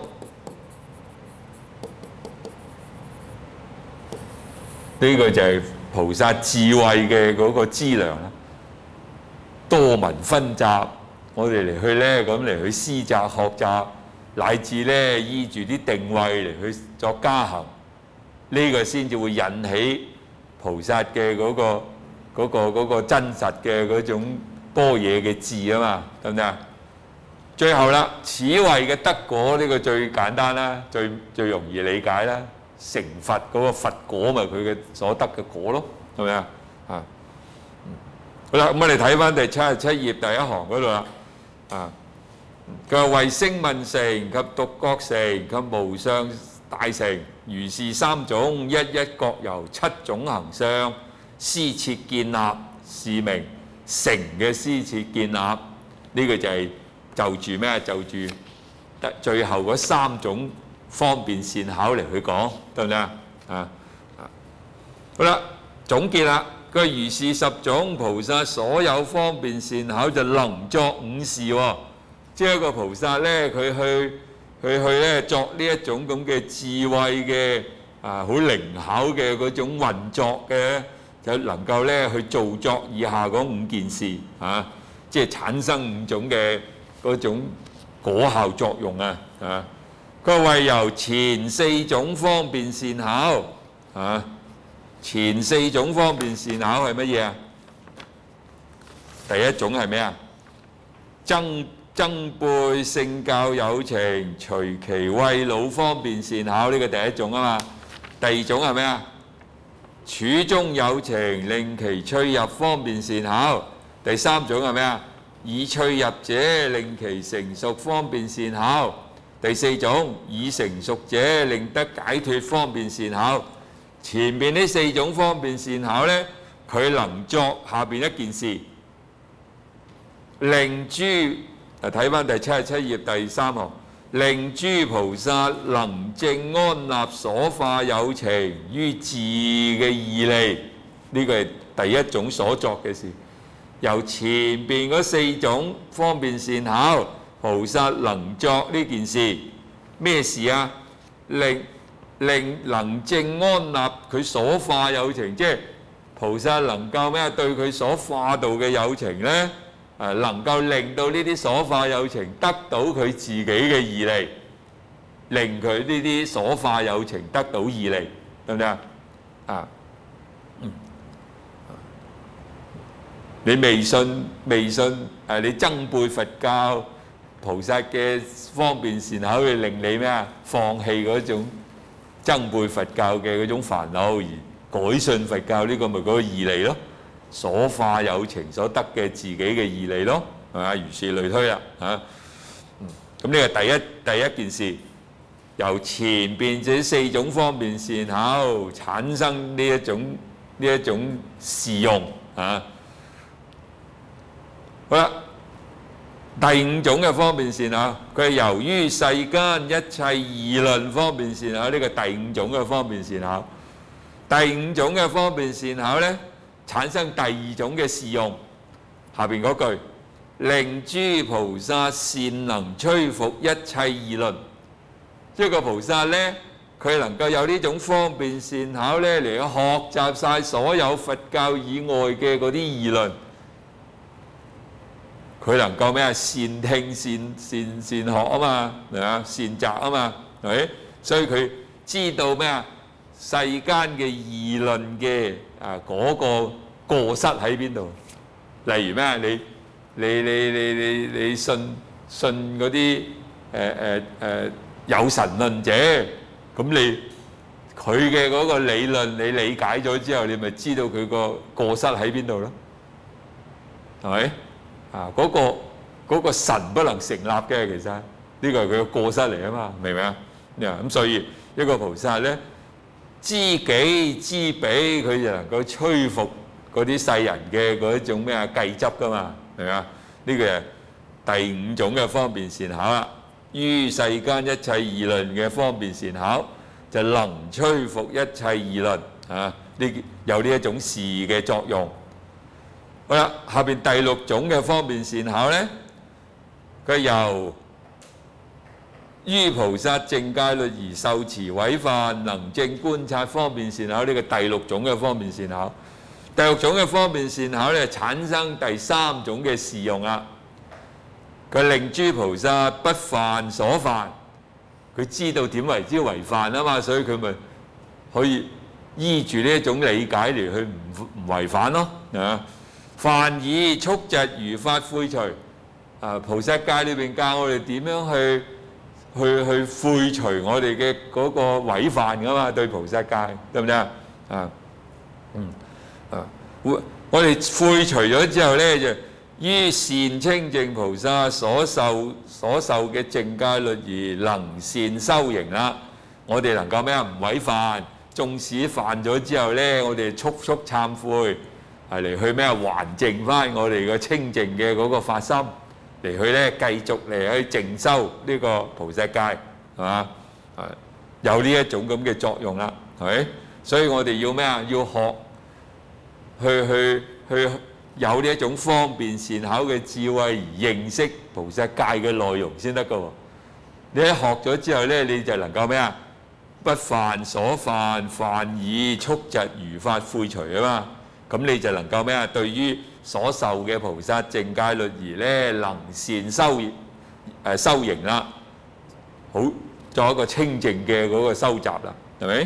呢個就係菩薩智慧嘅嗰個資糧啦。多聞分集，我哋嚟去咧咁嚟去思擇學習，乃至咧依住啲定位嚟去作加行，呢個先至會引起菩薩嘅嗰個。嗰個嗰個真實嘅嗰種般若嘅智啊嘛，得唔得啊？最後啦，此謂嘅得果呢個最簡單啦，最最容易理解啦。成佛嗰個佛果咪佢嘅所得嘅果咯，係咪啊？啊，好啦，咁我哋睇翻第七十七頁第一行嗰度啦。啊，佢話為聲聞乘及獨覺乘及無上大乘，如是三種，一一各由七種行相。施設建立是名乘嘅施設建立，呢、這個就係就住咩？就住最後嗰三種方便善巧嚟去講，得唔得啊？啊，好啦，總結啦，佢如是十種菩薩所有方便善巧就能作五事喎，即係一個菩薩咧，佢去去去咧作呢一種咁嘅智慧嘅啊好靈巧嘅嗰種運作嘅。就能夠咧去造作以下嗰五件事啊，即係產生五種嘅嗰種果效作用啊啊！佢話為由前四種方便善巧啊，前四種方便善巧係乜嘢啊？第一種係咩啊？增增輩聖教有情，隨其慰勞方便善巧，呢個第一種啊嘛。第二種係咩啊？處中有情，令其趣入方便善巧。第三種係咩啊？以趣入者，令其成熟方便善巧。第四種以成熟者，令得解脫方便善巧。前面呢四種方便善巧呢，佢能作下邊一件事， 令諸啊睇翻第七十七頁第三行，令諸菩薩能正安立所化有情於自嘅義利，呢個係第一種所作嘅事。由前邊嗰四種方便善巧，菩薩能作呢件事，咩事啊？令令能正安立佢所化有情，即係菩薩能夠咩對佢所化度嘅有情呢，誒能夠令到呢啲所化有情得到佢自己嘅義利，令佢呢啲所化有情得到義利，得唔得啊？啊，嗯，你未信未信誒，你增背佛教菩薩嘅方便善巧，去令你咩啊放棄嗰種增背佛教嘅嗰種煩惱，而改信佛教，呢個咪嗰個義利咯，所化有情所得嘅自己嘅義利咯，係嘛？如是類推啦嚇。咁呢個第一第一件事，由前邊這四種方便善巧產生呢一種呢一種事用嚇。好啦，第五種嘅方便善巧，佢係由於世間一切議論方便善巧，呢個第五種嘅方便善巧。第五種嘅方便善巧咧，產生第二種嘅事用。下邊嗰句，令諸菩薩善能摧伏一切議論，即係個菩薩咧，佢能夠有呢種方便善巧咧，嚟學習晒所有佛教以外嘅嗰啲議論。佢能夠咩啊？善聽善善善學啊嘛，係嘛？善習啊嘛，係咪？所以佢知道咩啊？世間嘅議論嘅啊嗰個過失喺邊度？例如咩啊？你你你你你你信信嗰啲誒誒誒有神論者，咁你佢嘅嗰個理論你理解咗之後，你咪知道佢個過失喺邊度咯？係咪？啊！嗰個嗰個神不能成立嘅，其實呢個係佢嘅過失嚟啊嘛，明唔明啊？咁所以一個菩薩咧，知己知彼，佢就能夠摧伏嗰啲世人嘅嗰一種咩啊計執噶嘛，明唔明啊？呢個係第五種嘅方便善巧啦。於世間一切議論嘅方便善巧，就能摧伏一切議論啊！呢有呢一種事嘅作用。好啦，下邊第六種嘅方便善巧咧，佢由於菩薩正戒律而受持違犯，能正觀察方便善巧，呢個第六種嘅方便善巧。第六種嘅方便善巧咧，產生第三種嘅事用啦。佢令諸菩薩不犯所犯，佢知道點為之違犯啊嘛，所以佢咪可以依住呢一種理解嚟去唔唔違反咯啊！犯已速疾如法悔除，啊！菩薩戒裏邊教我哋點樣去去去悔除我哋嘅嗰個違犯噶嘛，對菩薩戒得唔得啊？啊，嗯，啊，我我哋悔除咗之後咧，就於善清淨菩薩所受所受嘅正戒律而能善修行啦。我哋能夠咩啊？唔違犯，縱使犯咗之後咧，我哋速速懺悔。係嚟去咩啊？還淨翻我哋嘅清淨嘅嗰個法心，嚟去咧繼續嚟去淨修呢個菩薩戒，係嘛？係有呢一種咁嘅作用啦，係咪？所以我哋要咩啊？要學去去去有呢一種方便善巧嘅智慧，而認識菩薩戒嘅內容先得㗎喎。你一學咗之後咧，你就能夠咩啊？不犯所犯，犯已速疾如法悔除啊嘛。咁你就能夠咩啊？對於所受嘅菩薩正戒律儀咧，能善修誒修行啦，好作一個清淨嘅嗰個修習啦，係咪？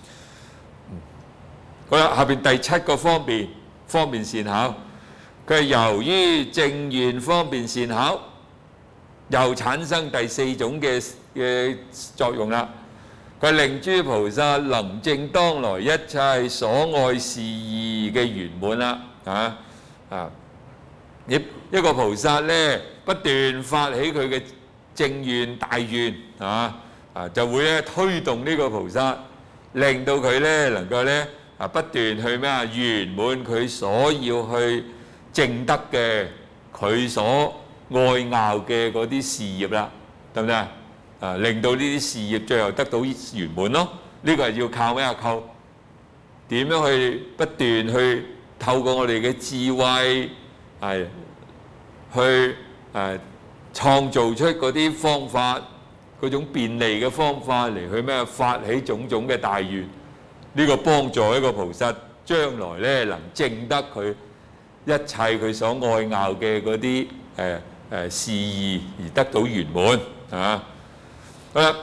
好啦，下邊第七個方便方便善巧，佢係由於正願方便善巧，又產生第四種嘅嘅作用啦。佢令諸菩薩能證當來一切所愛事義嘅圓滿啦，啊啊！一一個菩薩咧，不斷發起佢嘅正願大願，啊啊，就會咧推動呢個菩薩，令到佢咧能夠咧啊不斷去咩啊圓滿佢所要去證得嘅佢所愛拗嘅嗰啲事業啦，得唔得啊？啊，令到呢啲事業最後得到圓滿咯。呢個係要靠咩啊？靠點樣去不斷去透過我哋嘅智慧，係去誒創造出嗰啲方法，嗰種便利嘅方法嚟去咩發起種種嘅大願。呢個幫助一個菩薩將來咧能證得佢一切佢所愛拗嘅嗰啲誒誒事義而得到圓滿啊！好啦，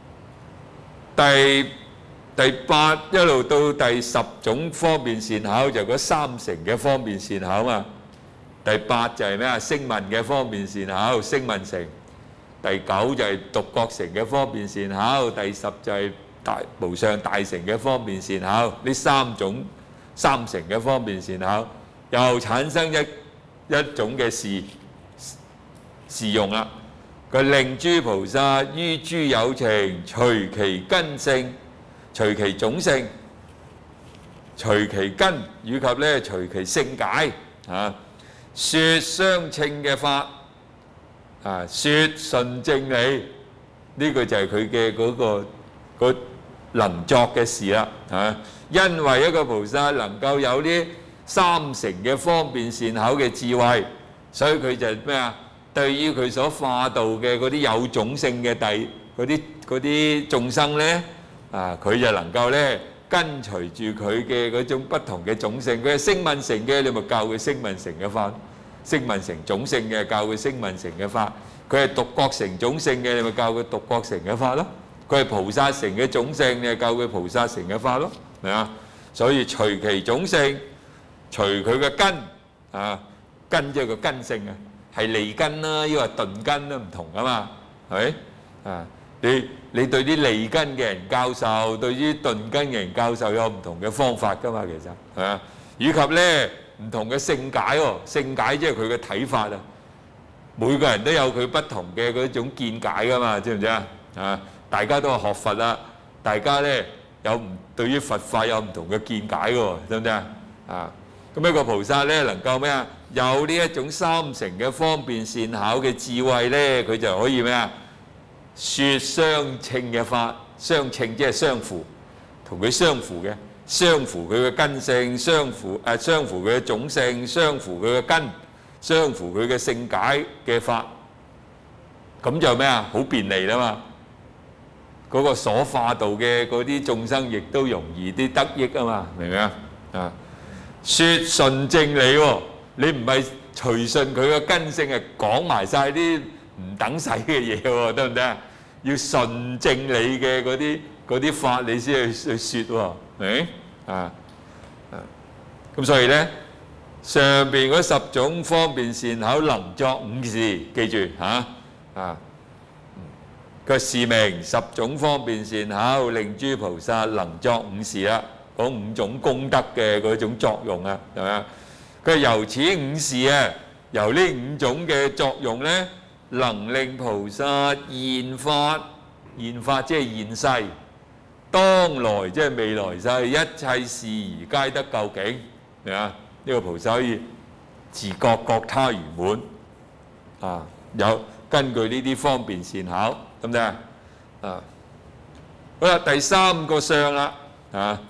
第第八一路到第十種方便善巧就嗰三成嘅方便善巧嘛。第八就係咩啊？聲聞嘅方便善巧，聲聞乘。第九就係獨覺乘嘅方便善巧，第十就係大無上大乘嘅方便善巧。呢三種三乘嘅方便善巧，又產生一一種嘅事事用啦。佢令諸菩薩於諸有情，隨其根性，隨其種性，隨其根，以及咧隨其性解啊，説相稱嘅法啊，説順正理，呢個就係佢嘅嗰個嗰能作嘅事啦啊！因為一個菩薩能夠有呢三乘嘅方便善巧嘅智慧，所以佢就咩啊？對於佢所化度嘅嗰啲有種性嘅第嗰啲嗰啲眾生咧，啊，佢就能夠咧跟隨住佢嘅嗰種不同嘅種性。佢係聲聞乘嘅，你咪教佢聲聞乘嘅法；聲聞乘種性嘅，教佢聲聞乘嘅法。佢係獨覺乘種性嘅，你咪教佢獨覺乘嘅法咯。佢係菩薩乘嘅種性，你係教佢菩薩乘嘅法咯，係啊？所以隨其種性，隨佢嘅根啊，根即係個根性啊。係利根啦，抑或鈍根都唔同噶嘛，係咪啊？你你對啲利根嘅人教授，對啲鈍根嘅人教授有唔同嘅方法噶嘛，其實係啊。以及咧唔同嘅性解喎，性解即係佢嘅睇法啊。每個人都有佢不同嘅嗰種見解噶嘛，知唔知啊？啊，大家都係學佛啦，大家咧有唔對於佛法有唔同嘅見解喎，知唔知啊？啊，咁一個菩薩咧能夠咩啊？有呢一種三乘嘅方便善巧嘅智慧咧，佢就可以咩啊？説相稱嘅法，相稱即係相符，同佢相符嘅，相符佢嘅根性，相符誒相符佢嘅種性，相符佢嘅根，相符佢嘅性解嘅法，咁就咩啊？好便利啦嘛！嗰個所化度嘅嗰啲眾生，亦都容易啲得益啊嘛，明唔明啊？啊，説順正理喎。你唔係隨順佢嘅根性，係講埋曬啲唔等使嘅嘢喎，得唔得啊？要順正理嘅嗰啲嗰啲法，你先去去説喎，明啊？啊，咁所以咧，上邊嗰十種方便善巧能作五事，記住嚇啊！佢是名十種方便善巧，令諸菩薩能作五事啦，講五種功德嘅嗰種作用啊，係咪啊？佢由此五事啊，由呢五種嘅作用咧，能令菩薩現法，現法即係現世，當來即係未來世，一切事宜皆得究竟，明啊？呢個菩薩可以自覺覺他圓滿啊！有根據呢啲方便善巧，得唔得啊？啊，好啦，第三個相啦，啊。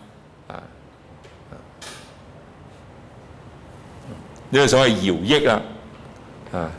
呢個所謂饒益啦，啊，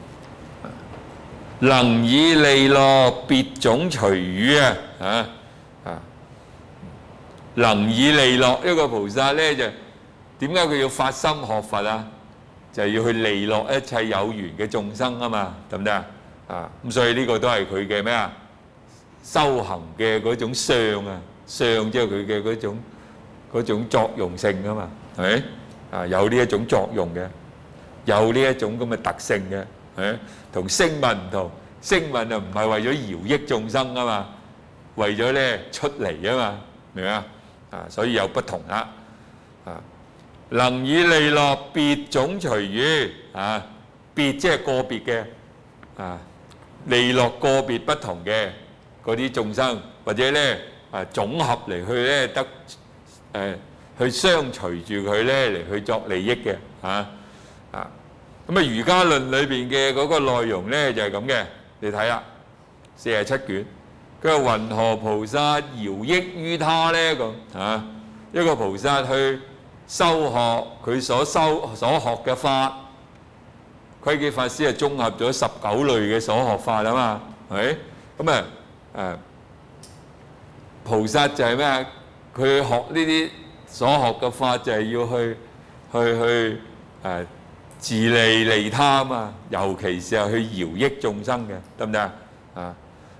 能以利樂別種隨語啊，啊啊，能以利樂一個菩薩咧，就點解佢要發心學佛啊？就係要去利樂一切有緣嘅眾生啊嘛，得唔得啊？啊，咁所以呢個都係佢嘅咩啊？修行嘅嗰種相啊，相即係佢嘅嗰種嗰種作用性啊嘛，係咪？啊，有呢一種作用嘅。有呢一種咁嘅特性嘅，誒，同聲聞唔同。聲聞就唔係為咗饒益眾生啊嘛，為咗咧出嚟啊嘛，明唔明啊？啊，所以有不同啦。啊，能以利樂別種隨語啊，別即係個別嘅啊，利樂個別不同嘅嗰啲眾生，或者咧啊總合嚟去咧得誒去相隨住佢咧嚟去作利益嘅嚇。啊， 咁啊，瑜伽論裏邊嘅嗰個內容咧就係咁嘅，你睇下四十七卷。佢話雲何菩薩饒益於他咧咁啊？一個菩薩去修學佢所修所學嘅法，窺基法師係綜合咗十九類嘅所學法啊嘛，係咪？咁啊誒，菩薩就係咩啊？佢學呢啲所學嘅法就係要去去去誒自利利他啊嘛，尤其是係去饒益眾生嘅，得唔得啊？啊！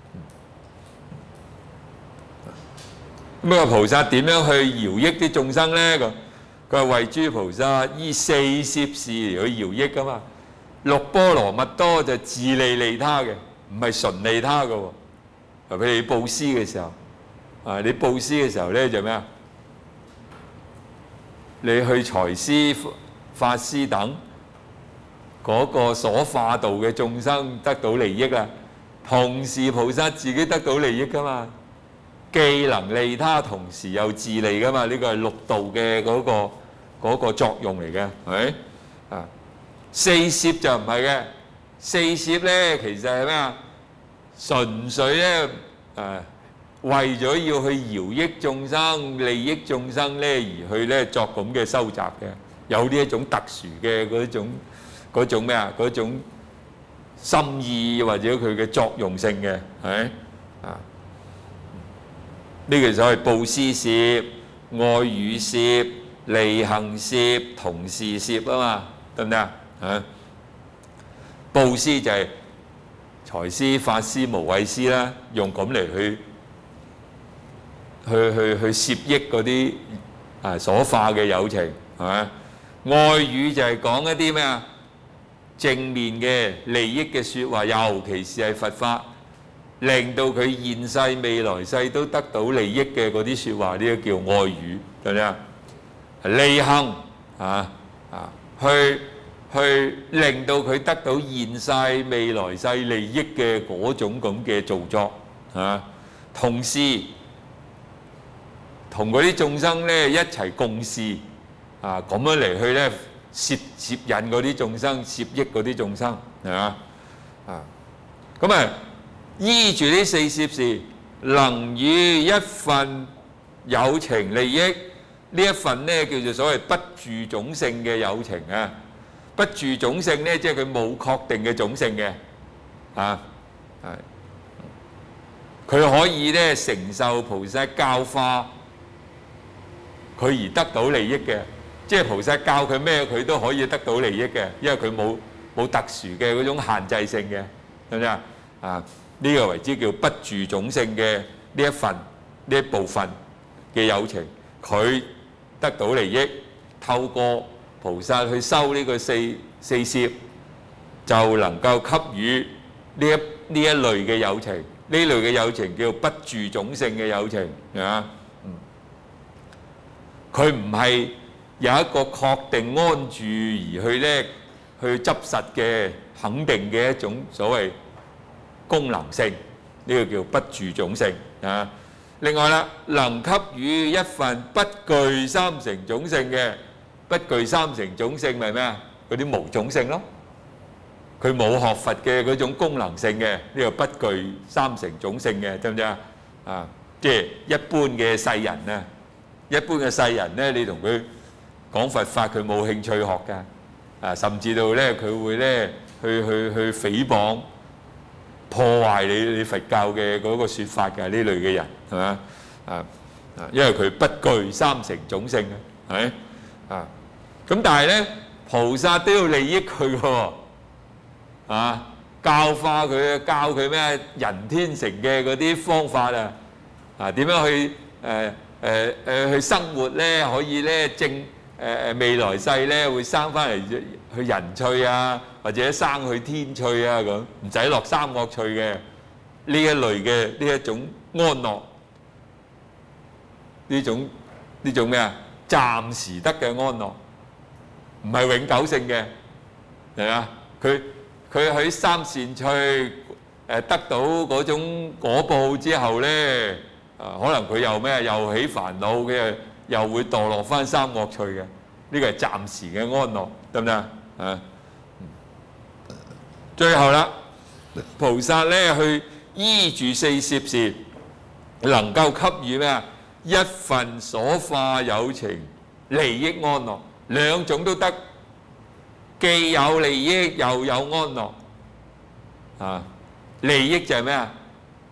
咁啊，菩薩點樣去饒益啲眾生咧？咁佢係為諸菩薩依四攝事嚟去饒益噶嘛。六波羅蜜多就自利利他嘅，唔係純利他嘅喎。譬如你佈施嘅時候，啊，你佈施嘅時候咧就咩啊？你去財施、法施等嗰個所化度嘅眾生得到利益啊，同時菩薩自己得到利益噶嘛。既能利他，同時又自利噶嘛？呢個係六度嘅嗰個嗰個作用嚟嘅，係咪啊？四攝就唔係嘅，四攝咧其實係咩啊？純粹咧誒，為咗要去饒益眾生、利益眾生咧，而去咧作咁嘅修習嘅，有呢一種特殊嘅嗰種嗰種咩啊？嗰種心意或者佢嘅作用性嘅，係咪啊？呢個所謂布施攝、愛語攝、利行攝、同事攝啊嘛，得唔得啊？啊，布施就係財施、法施、無畏施啦，用咁嚟去去去去攝益嗰啲啊所化嘅有情，係咪？愛語就係講一啲咩啊正面嘅利益嘅説話，尤其是係佛法。令到佢現世未來世都得到利益嘅嗰啲説話，呢個叫愛語，得唔得啊？利行啊啊，去去令到佢得到現世未來世利益嘅嗰種咁嘅造作啊，同時同嗰啲眾生咧一齊共事啊，咁樣嚟去咧攝攝引嗰啲眾生，攝益嗰啲眾生，係嘛啊？咁啊〜依住呢四攝事，能與一份有情利益，呢一份呢叫做所謂不住種性嘅有情啊。不住種性呢，即係佢冇確定嘅種性嘅啊，係佢可以呢承受菩薩教化佢而得到利益嘅，即係菩薩教佢咩，佢都可以得到利益嘅，因為佢冇冇特殊嘅嗰種限制性嘅，係咪啊？啊！呢個為之叫不住種性嘅呢一份呢一部分嘅有情，佢得到利益，透過菩薩去修呢個四四攝，就能夠給予呢一呢一類嘅有情，呢類嘅有情叫不住種性嘅有情，係嘛？嗯，佢唔係有一個確定安住而去咧去執實嘅肯定嘅一種所謂功能性，呢個叫不住種性啊。另外啦，能給予一份不具三乘種性嘅，不具三乘種性咪咩啊？嗰啲無種性咯，佢冇學佛嘅嗰種功能性嘅，呢個不具三乘種性嘅，知唔知啊？啊，即係一般嘅世人啊，一般嘅世人咧，你同佢講佛法，佢冇興趣學㗎，啊，甚至到咧佢會咧去去去誹謗。破壞你你佛教嘅嗰個説法嘅呢類嘅人係嘛啊啊，因為佢不具三乘種性嘅係咪啊？咁但係咧，菩薩都要利益佢嘅喎啊，教化佢，教佢咩人天乘嘅嗰啲方法啊啊，點樣去誒誒誒去生活咧？可以咧正誒誒未來世咧會生翻嚟去人趣啊！或者生去天趣啊咁，唔使落三惡趣嘅呢一類嘅呢一種安樂，呢種呢種咩啊？暫時得嘅安樂，唔係永久性嘅，係嘛？佢佢喺三善趣誒得到嗰種果報之後咧，啊可能佢又咩又起煩惱嘅，又會墮落翻三惡趣嘅，呢個係暫時嘅安樂，得唔得啊？ 最後啦，菩薩咧去依住四攝事，能夠給予咩啊？一份所化有情利益安樂，兩種都得，既有利益又有安樂啊！利益就係咩啊？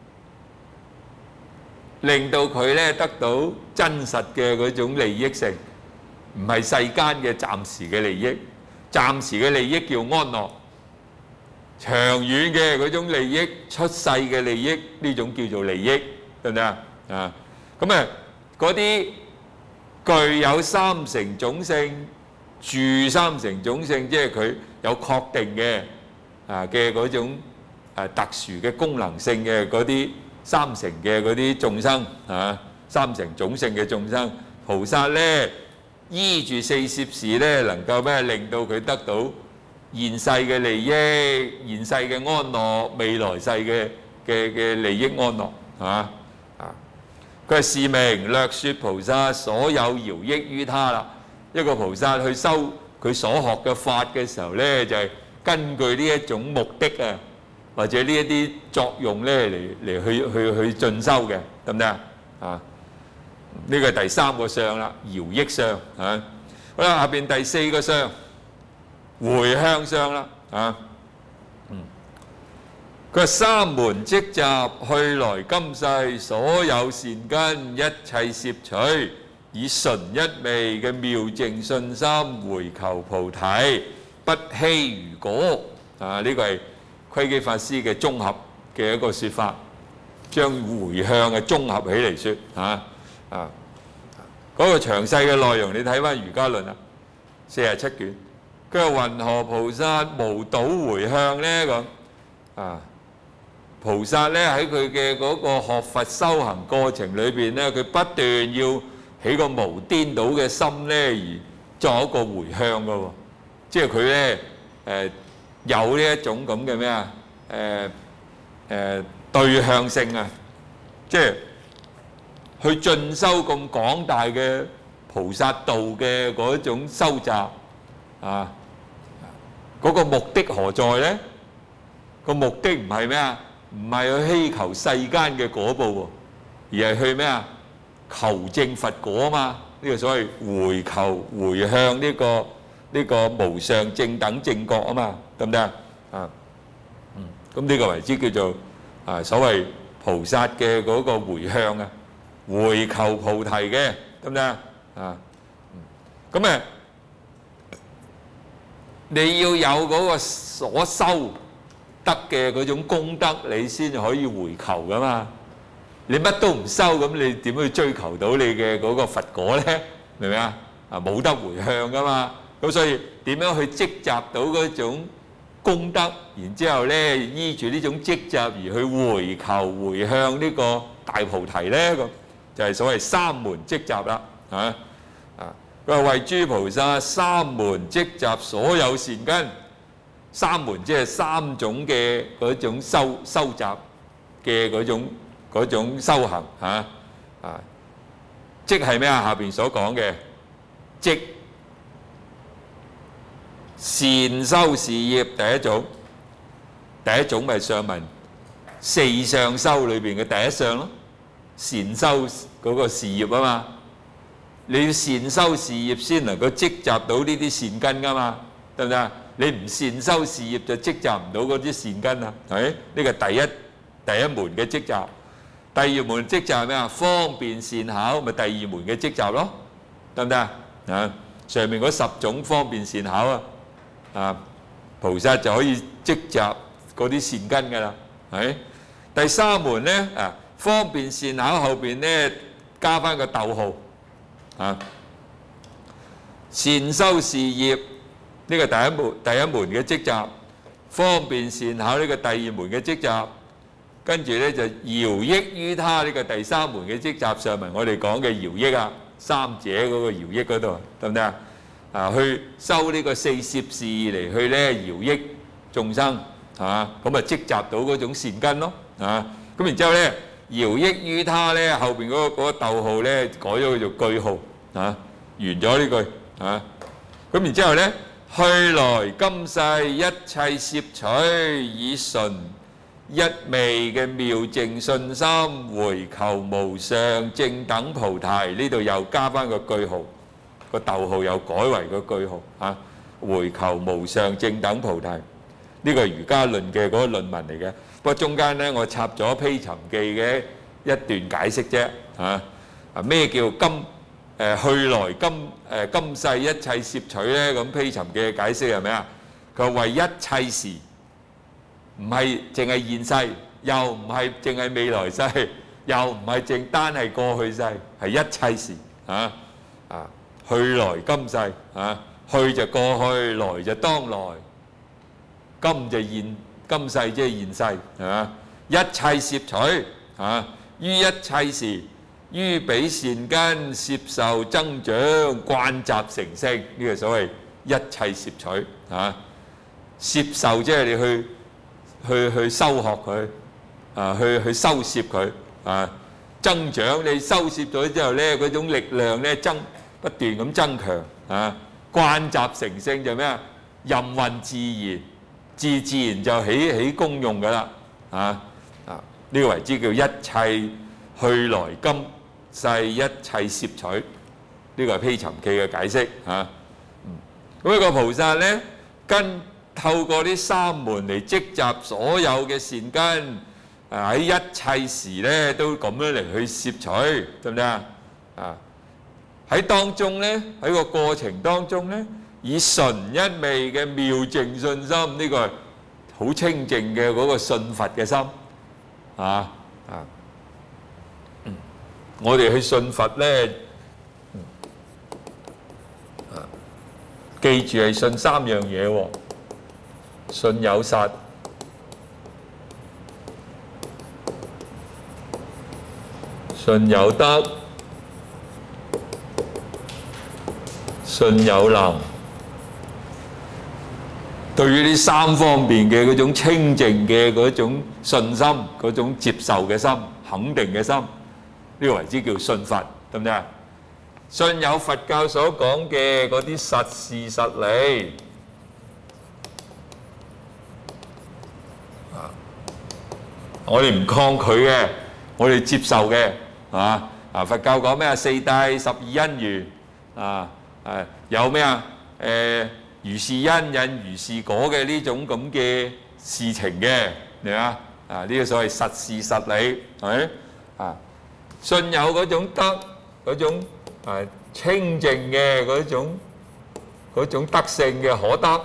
令到佢咧得到真實嘅嗰種利益性，唔係世間嘅暫時嘅利益。暫時嘅利益叫安樂，長遠嘅嗰種利益、出世嘅利益，呢種叫做利益，得唔得啊？啊，咁啊，嗰啲具有三乘種性、住三乘種性，即係佢有確定嘅啊嘅嗰種誒特殊嘅功能性嘅嗰啲三乘嘅嗰啲眾生啊，三乘種性嘅眾生，菩薩咧依住四攝事咧，能夠咩令到佢得到現世嘅利益、現世嘅安樂、未來世嘅嘅嘅利益安樂，係嘛啊？佢係是名略說菩薩所有饒益於他啦。一個菩薩去修佢所學嘅法嘅時候咧，就係根據呢一種目的啊，或者呢一啲作用咧嚟嚟去去去進修嘅，得唔得啊？啊！呢個係第三個相啦，饒益相啊。好啦，下邊第四個相，回向相啦啊。嗯，佢話三門積集去來今世所有善根，一切攝取，以純一味嘅妙淨信心回求菩提，不希如果啊。呢個係窺基法師嘅綜合嘅一個説法，將回向嘅綜合起嚟説啊。啊！嗰、那個詳細嘅內容，你睇翻《瑜伽論》啊，四十七卷。佢話：雲何菩薩無倒回向呢？咁啊，菩薩咧喺佢嘅嗰個學佛修行過程裏邊咧，佢不斷要起個無顛倒嘅心咧，而作一個回向嘅喎。即係佢咧誒有呢一種咁嘅咩啊？誒誒對向性啊，即係。去進修咁廣大嘅菩薩道嘅嗰種修習啊，嗰個目的何在呢？個目的唔係咩啊？唔係去希求世間嘅果報喎，而係去咩啊？求證佛果啊嘛！呢個所謂回求回向呢個呢個無上正等正覺啊嘛，得唔得啊？啊，嗯，咁呢個為之叫做啊所謂菩薩嘅嗰個回向啊。回求菩提嘅，得唔得啊？啊，咁誒，你要有嗰個所修得嘅嗰種功德，你先可以回求噶嘛。你乜都唔修，咁你點去追求到你嘅嗰個佛果咧？明唔明啊？啊，冇得回向噶嘛。咁所以點樣去積集到嗰種功德，然之後咧依住呢種積集而去回求回向呢個大菩提咧咁。就係所謂三門積集啦，嚇啊！佢話為諸菩薩三門積集所有善根，三門即係三種嘅嗰種修修習嘅嗰種嗰種修行嚇啊！即係咩啊？下邊所講嘅即善修事業第一種，第一種咪上文四相修裏邊嘅第一相咯。善修嗰個事業啊嘛，你要善修事業先能夠積集到呢啲善根噶嘛，得唔得？你唔善修事業就積集唔到嗰啲善根啊，係咪？呢個第一第一門嘅積集，第二門積集係咩啊？方便善巧咪第二門嘅積集咯，得唔得啊？啊，上面嗰十種方便善巧啊，啊，菩薩就可以積集嗰啲善根噶啦，係。第三門咧啊。方便善巧後邊咧加翻個逗號啊！善修事業呢個第一門第一門嘅積集，方便善巧呢個第二門嘅積集，跟住咧就饒益於他呢個第三門嘅積集。上文我哋講嘅饒益啊，三者嗰個饒益嗰度得唔得啊？啊，去修呢個四攝事嚟去咧饒益眾生啊，咁啊積集到嗰種善根咯啊！咁然之後咧。饒益於他咧，後邊嗰個嗰個逗號咧改咗佢做句號啊，完咗呢句啊。咁然之後咧， 去來今世一切攝取，以純一味嘅妙淨信心，回求無上正等菩提。呢度又加翻個句號，個逗號又改為個句號嚇。回求無上正等菩提，呢個係瑜伽論嘅嗰個論文嚟嘅。不過中間咧，我插咗披尋記嘅一段解釋啫嚇。啊咩叫今誒去來今誒今世一切攝取咧？咁披尋記嘅解釋係咩啊？佢話為一切時，唔係淨係現世，又唔係淨係未來世，又唔係淨單係過去世，係一切時嚇啊！去來今世嚇。去就過去，來就當來，今就現今世，即係現世，係嘛？一切攝取嚇，於一切時，於彼善根攝受增長，慣習成性，呢個所謂一切攝取嚇。攝受即係你去去去修學佢啊，去去修攝佢啊，增長你修攝咗之後咧，嗰種力量咧增不斷咁增強啊。慣習成性就咩啊？任運自然，自自然就起起功用噶啦，啊啊！呢個為之叫一切去來今世一切攝取，呢個係披尋記嘅解釋嚇。咁一個菩薩咧，跟透過啲三門嚟積集所有嘅善根，喺一切時咧都咁樣嚟去攝取，得唔得啊？啊！喺當中咧，喺個過程當中咧，以純一味嘅妙淨信心，呢個係好清淨嘅嗰個信佛嘅心，啊啊！嗯，我哋去信佛咧，啊，記住係信三樣嘢喎，信有實，信有德，信有能。對於呢三方面嘅嗰種清淨嘅嗰種信心、嗰種接受嘅心、肯定嘅心，呢個為之叫信佛，得唔得啊？信有佛教所講嘅嗰啲實事實理，啊，我哋唔抗拒嘅，我哋接受嘅，啊啊！佛教講咩啊？四諦十二因緣，啊誒有咩啊？誒如是因引如是果嘅呢種咁嘅事情嘅，嚟啊！啊呢個所謂實事實理，係咪啊？信有嗰種德，嗰種誒清淨嘅嗰種嗰種德性嘅可得，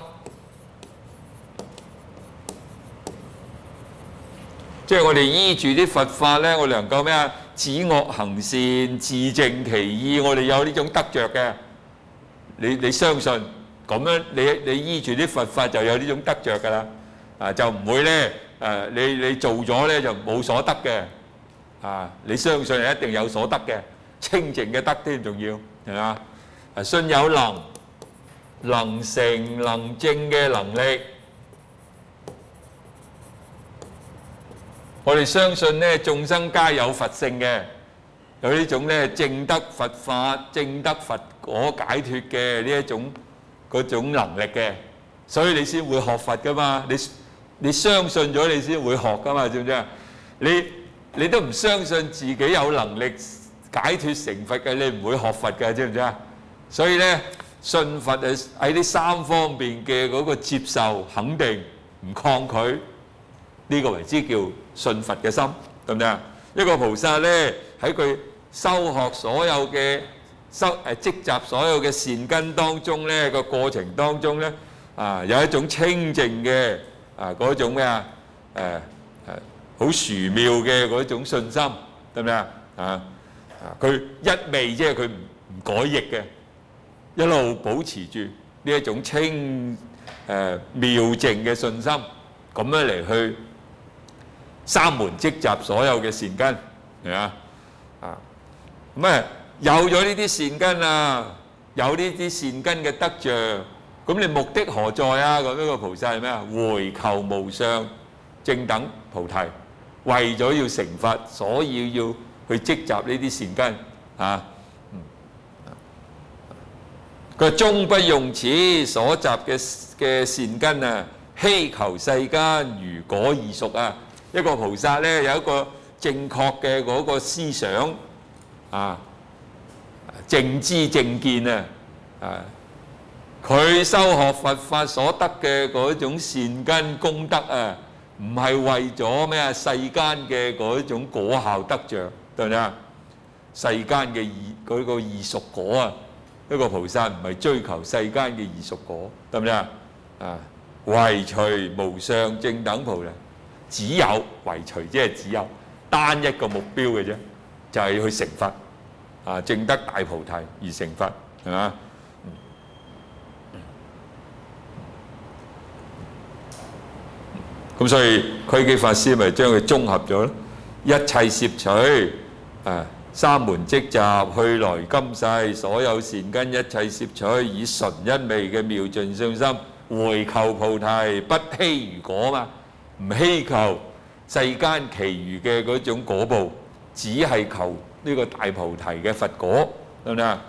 即係我哋依住啲佛法咧，我哋能夠咩啊？止惡行善，自淨其意，我哋有呢種得着嘅。你你相信咁樣，你你依住啲佛法就有呢種得着㗎啦。啊，就唔會咧誒，你你做咗咧就冇所得嘅。啊，你相信係一定有所得嘅，清淨嘅德添，仲要係嘛？啊，信有能，能成能證嘅能力。我哋相信咧，眾生皆有佛性嘅，有呢種咧證得佛法、證得佛果解脫嘅呢一種嗰種能力嘅，所以你先會學佛噶嘛。你你相信咗，你先會學噶嘛，知唔知啊？你你都唔相信自己有能力解脫成佛嘅，你唔會學佛嘅，知唔知啊？所以咧，信佛係喺呢三方面嘅嗰個接受、肯定、唔抗拒，呢個為之叫信佛嘅心，對唔對啊？一個菩薩咧喺佢修學所有嘅修誒積集所有嘅善根當中咧，個過程當中咧啊，有一種清淨嘅啊嗰種咩啊誒誒好殊妙嘅嗰種信心，對唔對啊？啊啊佢一味即係佢唔唔改易嘅，一路保持住呢一種清誒妙淨嘅信心，咁樣嚟去三門積集所有嘅善根，係嘛啊？咁啊有咗呢啲善根啊，有呢啲善根嘅得著，咁你目的何在啊？咁樣個菩薩係咩啊？回求無上正等菩提，為咗要成佛，所以要去積集呢啲善根啊。 佢終不用此所集嘅嘅善根啊，希求世間如果異熟啊！一個菩薩咧有一個正確嘅嗰個思想啊，正知正見啊，啊，佢修學佛法所得嘅嗰種善根功德啊，唔係為咗咩啊世間嘅嗰種果效得著，對唔對啊？世間嘅異嗰個異熟果啊！一個菩薩唔係追求世間嘅異熟果，得唔得啊？啊，唯隨無上正等菩提，只有唯隨，即係只有單一個目標嘅啫，就係去成佛啊，證得大菩提而成佛，係嘛？咁所以區基法師咪將佢綜合咗咯，一切攝取啊！三門積集，去來今世所有善根，一切攝取，以純一味嘅妙盡信心，回求菩提，不希餘果嘛，唔希求世間其餘嘅嗰種果報，只係求呢個大菩提嘅佛果，得唔得啊？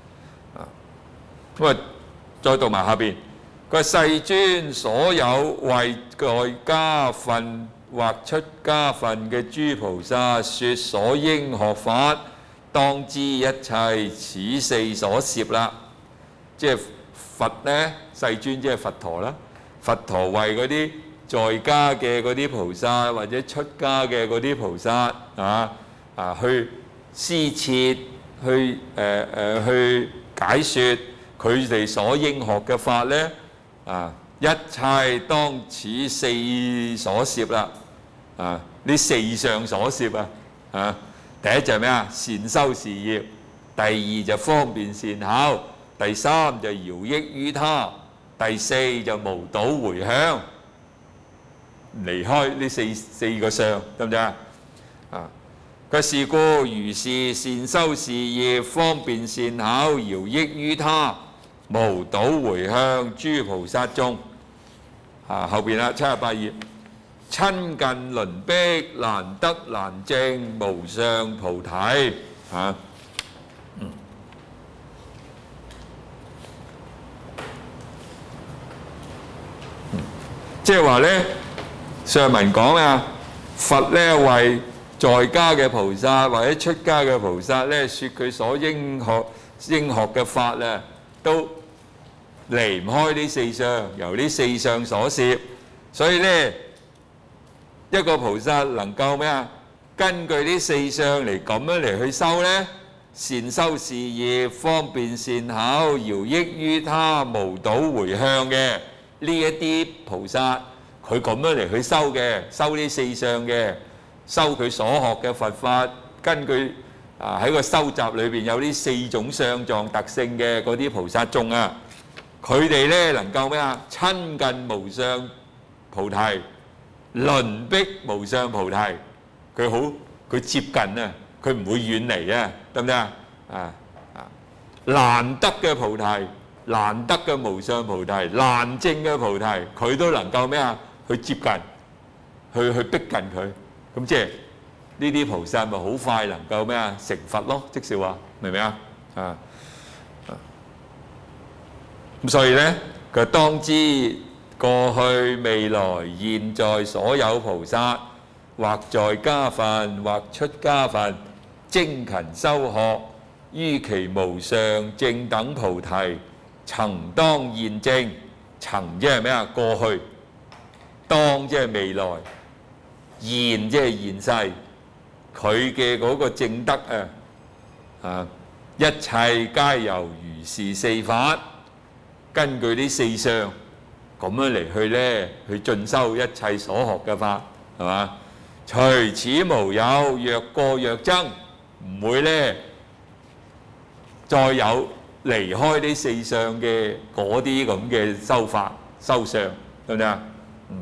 咁啊，再讀埋下邊，佢話世尊所有為在家分或出家分嘅諸菩薩說所應學法，當知一切此四所攝啦。即係佛呢，世尊即係佛陀啦。佛陀為嗰啲在家嘅嗰啲菩薩或者出家嘅嗰啲菩薩啊啊去施設，去誒誒、呃、去解説佢哋所應學嘅法呢，啊，一切當此四所攝啦。啊！呢四相所攝啊！啊，第一就係咩啊？善修事業，第二就方便善巧，第三就饒益於他，第四就無倒迴向。離開呢四四個相，得唔得啊？啊！佢是故如是善修事業，方便善巧，饒益於他，無倒迴向，諸菩薩眾。啊，後邊啦，七十八頁。親近鄰逼，難得難證，無上菩提嚇。嗯，即係話咧，上文講啊，佛咧為在家嘅菩薩或者出家嘅菩薩咧，説佢所應學應學嘅法咧，都離唔開呢四相，由呢四相所攝，所以咧。一個菩薩能夠咩啊？根據呢四相嚟咁樣嚟去修呢，善修事業，方便善巧，饒益於他，無倒迴向嘅呢一啲菩薩，佢咁樣嚟去修嘅，修呢四相嘅，修佢所學嘅佛法，根據啊喺個修習裏邊有呢四種相狀特性嘅嗰啲菩薩眾啊，佢哋呢能夠咩啊？親近無上菩提。鄰逼無上菩提，佢好佢接近啊，佢唔會遠離啊，得唔得啊？啊啊！難得嘅菩提，難得嘅無上菩提，難證嘅菩提，佢都能夠咩啊？去接近，去去逼近佢，咁即係呢啲菩薩咪好快能夠咩啊？成佛咯，即是話，明唔明啊？啊！咁所以咧，佢當知。過去、未來、現在所有菩薩，或在家分，或出家分，精勤修學，於其無上正等菩提，曾當現證。曾即係咩啊？過去。當即係未來。現即係現世。佢嘅嗰個正德啊，啊，一切皆由如是四法，根據呢四相。咁樣嚟去咧，去進修一切所學嘅法，係嘛？除此無有，若過若增，唔會咧再有離開呢四相嘅嗰啲咁嘅修法修相，得唔得啊？嗯。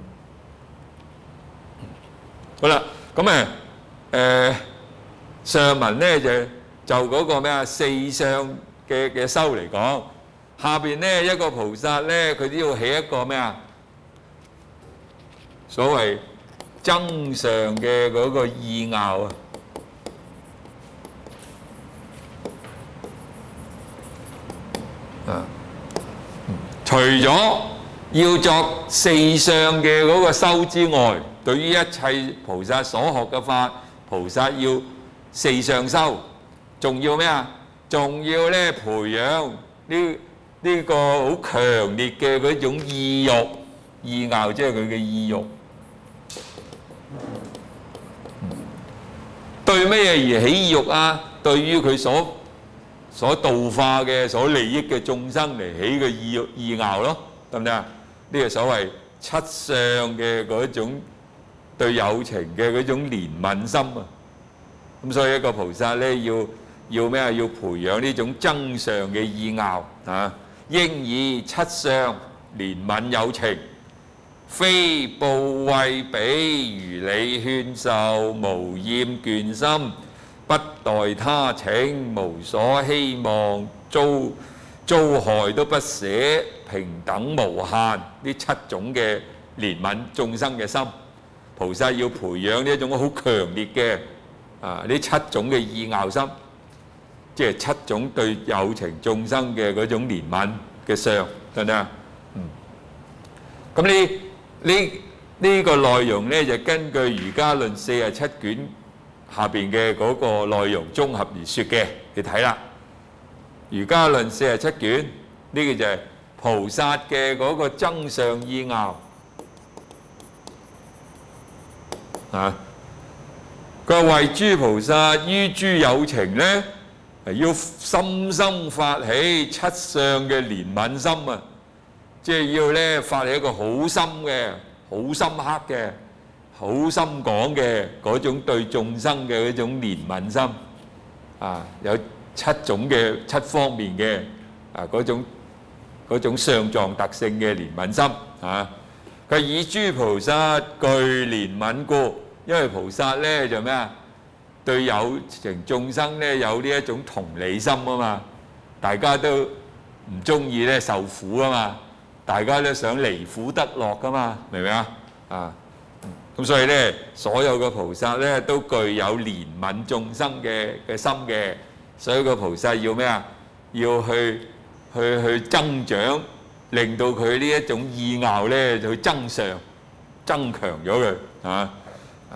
好啦，咁誒誒上文咧就就嗰個咩啊四相嘅嘅修嚟講。下邊咧一個菩薩咧，佢都要起一個咩啊？所謂增上嘅嗰個意拗啊！啊〜 除咗要作四相嘅嗰個修之外，對於一切菩薩所學嘅法，菩薩要四相修，仲要咩啊？仲要咧培養呢呢個好強烈嘅嗰種意欲，意樂即係佢嘅意欲。對咩而起意欲啊？對於佢所所度化嘅、所利益嘅眾生嚟起嘅意欲意樂咯，得唔得啊？呢個所謂七相嘅嗰種對有情嘅嗰種憐憫心啊！咁所以一個菩薩咧要要咩啊？要培養呢種增上嘅意樂啊！應以七相憐憫有情，非怖畏彼，如理勸授，無厭倦心，不待他請，無所希望，遭遭害都不捨，平等無限。呢七種嘅憐憫眾生嘅心，菩薩要培養呢一種好強烈嘅啊呢七種嘅意樂心，即係七種對有情眾生嘅嗰種憐憫嘅相，得唔得啊？嗯。咁呢呢呢個內容咧就根據《瑜伽論》四十七卷下邊嘅嗰個內容綜合而説嘅，你睇啦，《瑜伽論》四十七卷呢個就係菩薩嘅嗰個增上意樂啊。佢話為諸菩薩於諸有情咧，係要深深發起七相嘅憐憫心啊！即係要咧發起一個好深嘅、好深刻嘅、好深廣嘅嗰種對眾生嘅嗰種憐憫心啊！有七種嘅七方面嘅啊嗰種嗰種相狀特性嘅憐憫心啊！佢以諸菩薩具憐憫故，因為菩薩咧就咩啊？對有情眾生咧有呢一種同理心啊嘛，大家都唔中意咧受苦啊嘛。大家都想離苦得樂噶嘛，明唔明啊？啊，咁所以咧，所有嘅菩薩咧都具有憐憫眾生嘅嘅心嘅，所以個菩薩要咩啊？要去去去增長，令到佢呢一種意樂咧就去增上、增強咗佢啊啊！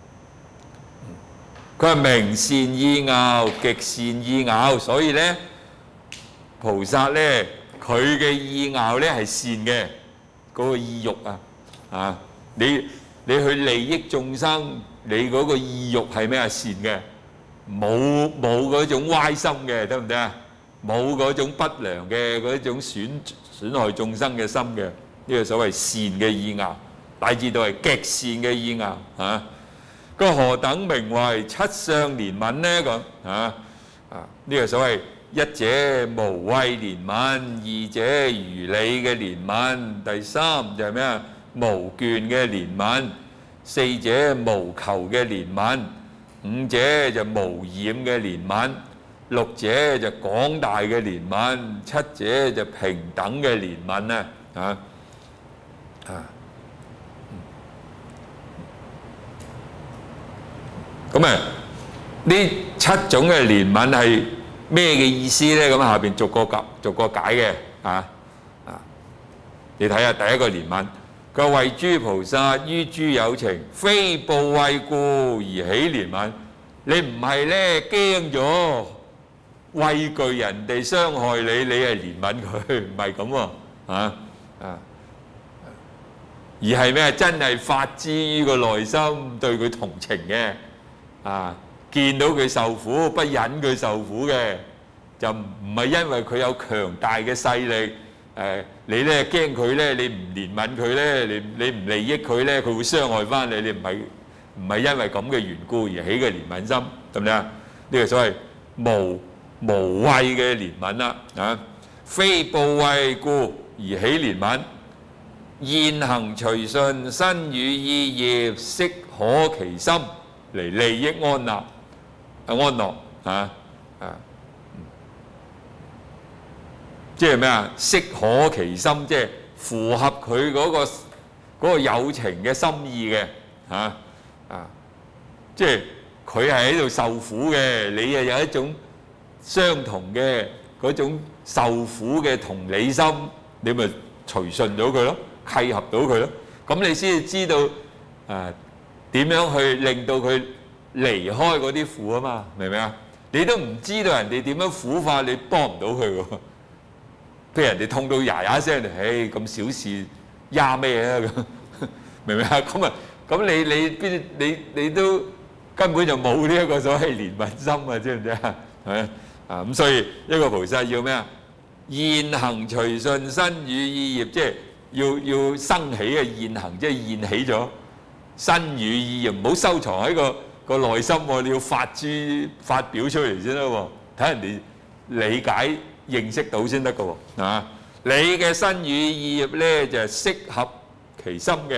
佢係明善意樂、極善意樂，所以咧菩薩咧。佢嘅意樂咧係善嘅，嗰個意欲啊，啊，你你去利益眾生，你嗰個意欲係咩啊？善嘅，冇冇嗰種歪心嘅，得唔得啊？冇嗰種不良嘅嗰種損損害眾生嘅心嘅，呢個所謂善嘅意樂，乃至到係極善嘅意樂啊！個何等名為七相憐憫呢？咁啊啊，呢個所謂。一者無畏憐憫，二者如理嘅憐憫，第三就係咩啊？無倦嘅憐憫，四者無求嘅憐憫，五者就無染嘅憐憫，六者就廣大嘅憐憫，七者就平等嘅憐憫啊！啊啊！咁啊，呢七種嘅憐憫係咩嘅意思咧？咁下邊逐個解逐個解嘅啊啊！你睇下第一個憐憫，佢話為諸菩薩於諸有情，非怖畏故而起憐憫。你唔係咧驚咗畏懼人哋傷害你，你係憐憫佢，唔係咁喎啊啊！而係咩？真係發自於個內心對佢同情嘅啊！見到佢受苦，不忍佢受苦嘅，就唔係因為佢有強大嘅勢力，誒你咧驚佢咧，你唔憐憫佢咧，你你唔利益佢咧，佢會傷害翻你，你唔係唔係因為咁嘅緣故而起嘅憐憫心，得唔得啊？呢個所謂無無畏嘅憐憫啦，啊，非怖畏故而起憐憫，現行隨順，身語意業，悉可其心嚟利益安樂。安樂啊啊，即係咩啊？適可其心，即係符合佢嗰個嗰個有情嘅心意嘅啊啊！即係佢係喺度受苦嘅，你又有一種相同嘅嗰種受苦嘅同理心， 你咪隨順咗佢咯，契合到佢咯，咁你先至知道誒點樣去令到佢離開嗰啲苦啊嘛，明唔明啊？你都唔知道人哋點樣苦法，你幫唔到佢喎。譬如人哋痛到呀呀聲，唉咁小事呀咩啊咁，明唔明啊？咁啊咁你你邊你你都根本就冇呢一個所謂憐憫心啊，知唔知啊？係咪啊？咁所以一個菩薩要咩啊？現行隨順身語意業，即係要要生起嘅現行，即係現起咗身語意業，唔好收藏喺個個內心喎，你要發諸發表出嚟先得喎，睇人哋理解認識到先得嘅喎，啊！你嘅身語意業咧就係適合其心嘅，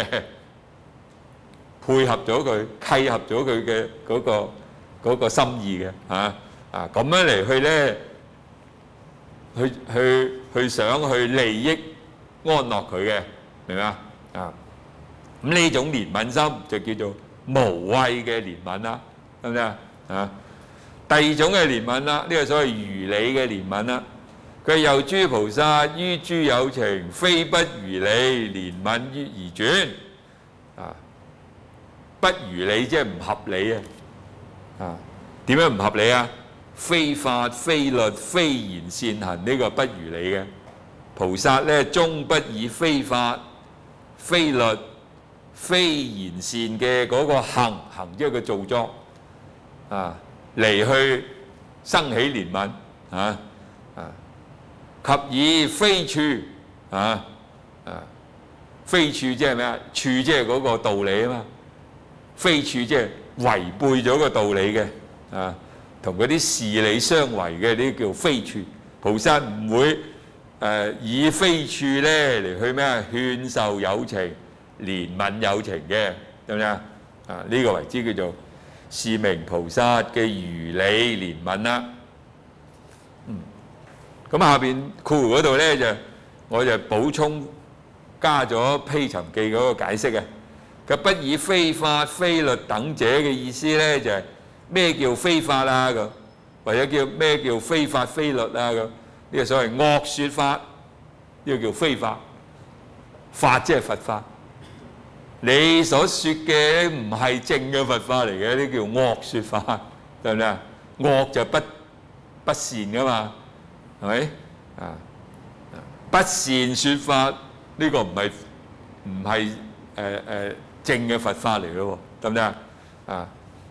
配合咗佢，契合咗佢嘅嗰個嗰個心意嘅，啊啊咁樣嚟去咧。去去去想去利益安樂佢嘅，明唔明啊？啊，咁呢種憐憫心就叫做無畏嘅憐憫啦，得唔得啊？啊，第二種嘅憐憫啦，呢個所謂如理嘅憐憫啦。佢又諸菩薩於諸有情，非不如理，憐憫於而轉。啊，不如理即係唔合理啊！啊，點樣唔合理啊？非法非律非言善行，呢個不如理嘅菩薩咧，終不以非法非律非言善嘅嗰個行行，即係個造作啊，嚟去生起憐憫啊啊，及以非處啊啊，非處即係咩啊？處即係嗰個道理啊嘛，非處即係違背咗個道理嘅啊。同嗰啲事理相違嘅呢啲叫非處，菩薩唔會誒、呃、以非處咧嚟去咩啊？勸受有情、憐憫有情嘅，得唔得啊？啊，呢個為之叫做是名菩薩嘅如理憐憫啦。嗯，咁下邊括弧嗰度咧就我就補充加咗披尋記嗰個解釋嘅，佢不以非法非律等者嘅意思咧就係、是。咩叫非法啊？咁或者叫咩叫非法非律啊？咁呢個所謂惡説法，呢個叫非法。法即係佛法，你所説嘅唔係正嘅佛法嚟嘅，呢叫惡説法，對唔對啊？惡就不不善噶嘛，係咪啊？不善説法呢個唔係唔係誒誒正嘅佛法嚟咯，得唔得啊？啊！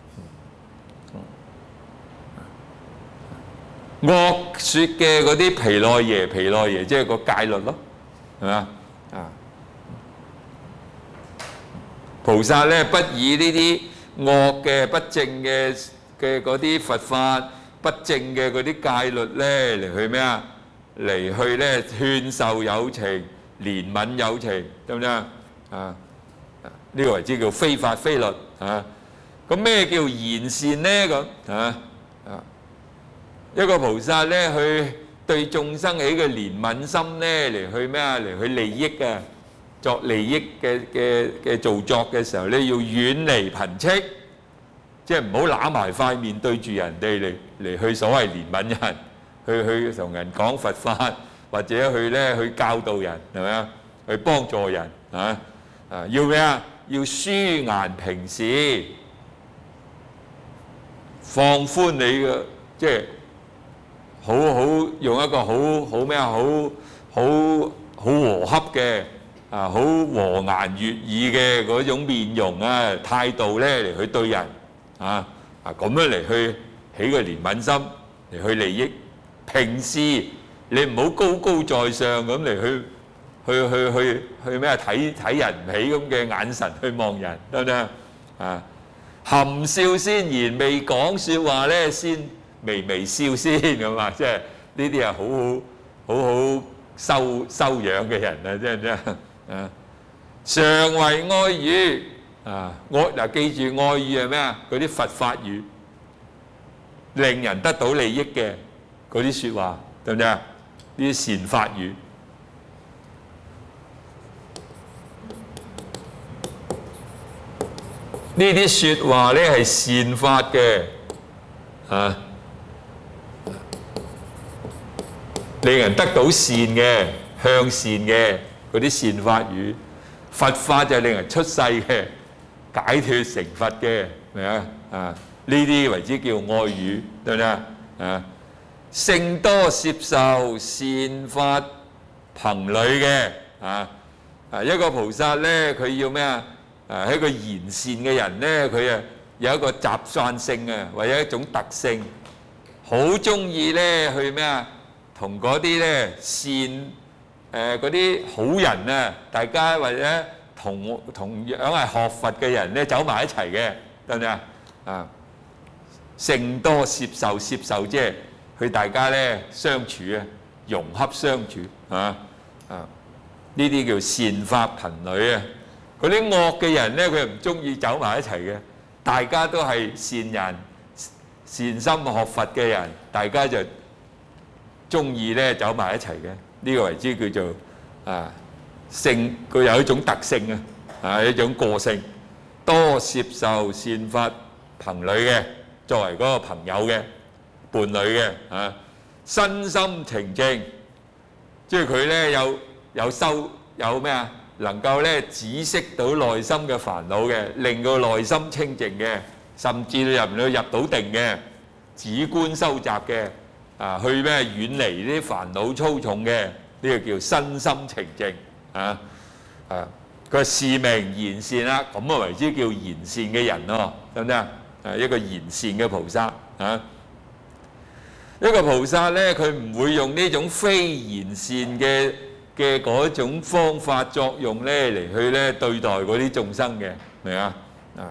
惡説嘅嗰啲毗奈耶，毗奈耶即係個戒律咯，係咪啊？啊，菩薩咧不以呢啲惡嘅不正嘅嘅嗰啲佛法，不正嘅嗰啲戒律咧嚟去咩啊？嚟去咧勸受有情、憐憫有情，得唔得啊？啊，呢個為之叫非法非律啊。咁咩叫言善咧？咁啊啊！一個菩薩咧，去對眾生起嘅憐憫心咧，嚟去咩啊？嚟去利益啊，作利益嘅嘅嘅造作嘅時候咧，要遠離貧戚，即係唔好揦埋塊面對住人哋嚟嚟去所謂憐憫人，去去同人講佛法，或者去咧去教導人，係咪啊？去幫助人啊啊！要咩啊？要舒顏平視，放寬你嘅即係。好好用一個好好咩啊？好好好和洽嘅啊，好和顏悅耳嘅嗰種面容啊、態度咧嚟去對人啊啊咁樣嚟去起個憐憫心嚟去利益平視，你唔好高高在上咁嚟去去去去去咩啊？睇睇人唔起咁嘅眼神去望人，得唔得啊？含笑先言，未講説話咧先。微微笑先咁啊，即係呢啲係好好好好修修養嘅人啊，知唔知啊？啊，常為愛語啊，愛嗱記住愛語係咩啊？嗰啲佛法語，令人得到利益嘅嗰啲説話，對唔對啊？呢啲善法語，呢啲説話咧係善法嘅啊。令人得到善嘅向善嘅嗰啲善法語，佛法就係令人出世嘅，解脫成佛嘅，明啊？啊，呢啲為之叫愛語，對唔對啊？啊，勝多攝受善法貧履嘅，啊啊一個菩薩咧，佢要咩啊？啊一個賢善嘅人咧，佢啊有一個習慣性啊，或者一種特性，好中意咧去咩啊？同嗰啲咧善誒嗰啲好人啊，大家或者同同樣係學佛嘅人咧走埋一齊嘅，得唔得啊？啊，勝多攝受，攝受即係去大家咧相處啊，融洽相處啊啊，呢啲叫善法貧履啊。嗰啲惡嘅人咧，佢唔中意走埋一齊嘅，大家都係善人、善心學佛嘅人，大家就中意咧走埋一齊嘅。呢個為之叫做啊性，佢有一種特性啊，啊一種個性，多攝受善法貧履嘅，作為嗰個朋友嘅伴侶嘅啊，身心澄淨，即係佢咧有有修有咩啊？能夠咧止息到內心嘅煩惱嘅，令到內心清淨嘅，甚至入唔到入到定嘅，止觀修習嘅，啊去咩遠離呢啲煩惱粗重嘅，呢個叫身心澄淨啊啊！佢是名賢善啦，咁啊為之叫賢善嘅人咯，得唔得啊？啊一個賢善嘅菩薩啊，一個菩薩咧，佢唔會用呢種非賢善嘅嘅嗰種方法作用咧嚟去咧對待嗰啲眾生嘅，明啊？啊，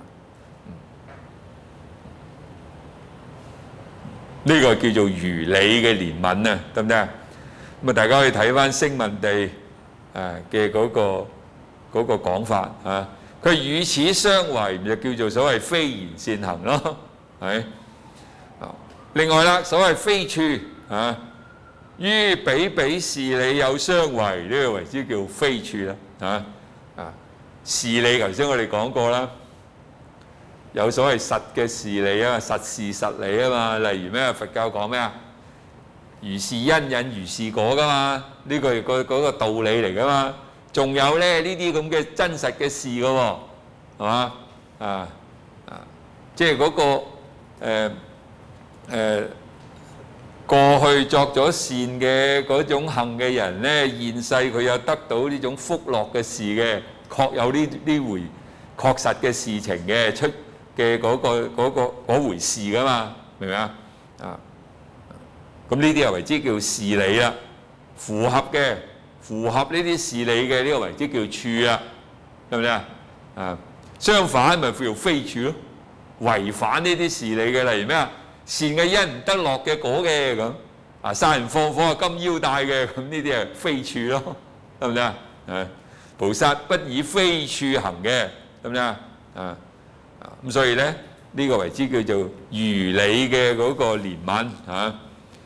呢個叫做如理嘅憐憫啊，得唔得啊？咁啊，大家可以睇翻聲聞地誒嘅嗰個嗰個講法啊，佢與此相違，就叫做所謂非賢善行咯，係啊。另外啦，所謂非處啊。於彼彼事理有相違，呢個為之叫非處啦，啊啊事理頭先我哋講過啦，有所謂實嘅事理啊，實事實理啊嘛，例如咩佛教講咩啊？如是因引如是果噶嘛，呢個係個嗰個道理嚟噶嘛。仲有咧呢啲咁嘅真實嘅事噶喎，係嘛？啊啊，即係嗰個誒誒。過去作咗善嘅嗰種行嘅人咧，現世佢有得到呢種福樂嘅事嘅，確有呢呢回確實嘅事情嘅出嘅嗰個嗰個嗰回事噶嘛，明唔明啊？啊，咁呢啲係為之叫事理啦，符合嘅符合呢啲事理嘅呢個為之叫處啊，係咪啊？啊，相反咪叫非處咯，違反呢啲事理嘅，例如咩啊？善嘅因唔得樂嘅果嘅咁，啊殺人放火啊金腰帶嘅，咁呢啲係非處咯，得唔得啊？誒，菩薩不以非處行嘅，得唔得啊？啊啊咁所以咧，呢個為之叫做如理嘅嗰個憐憫嚇。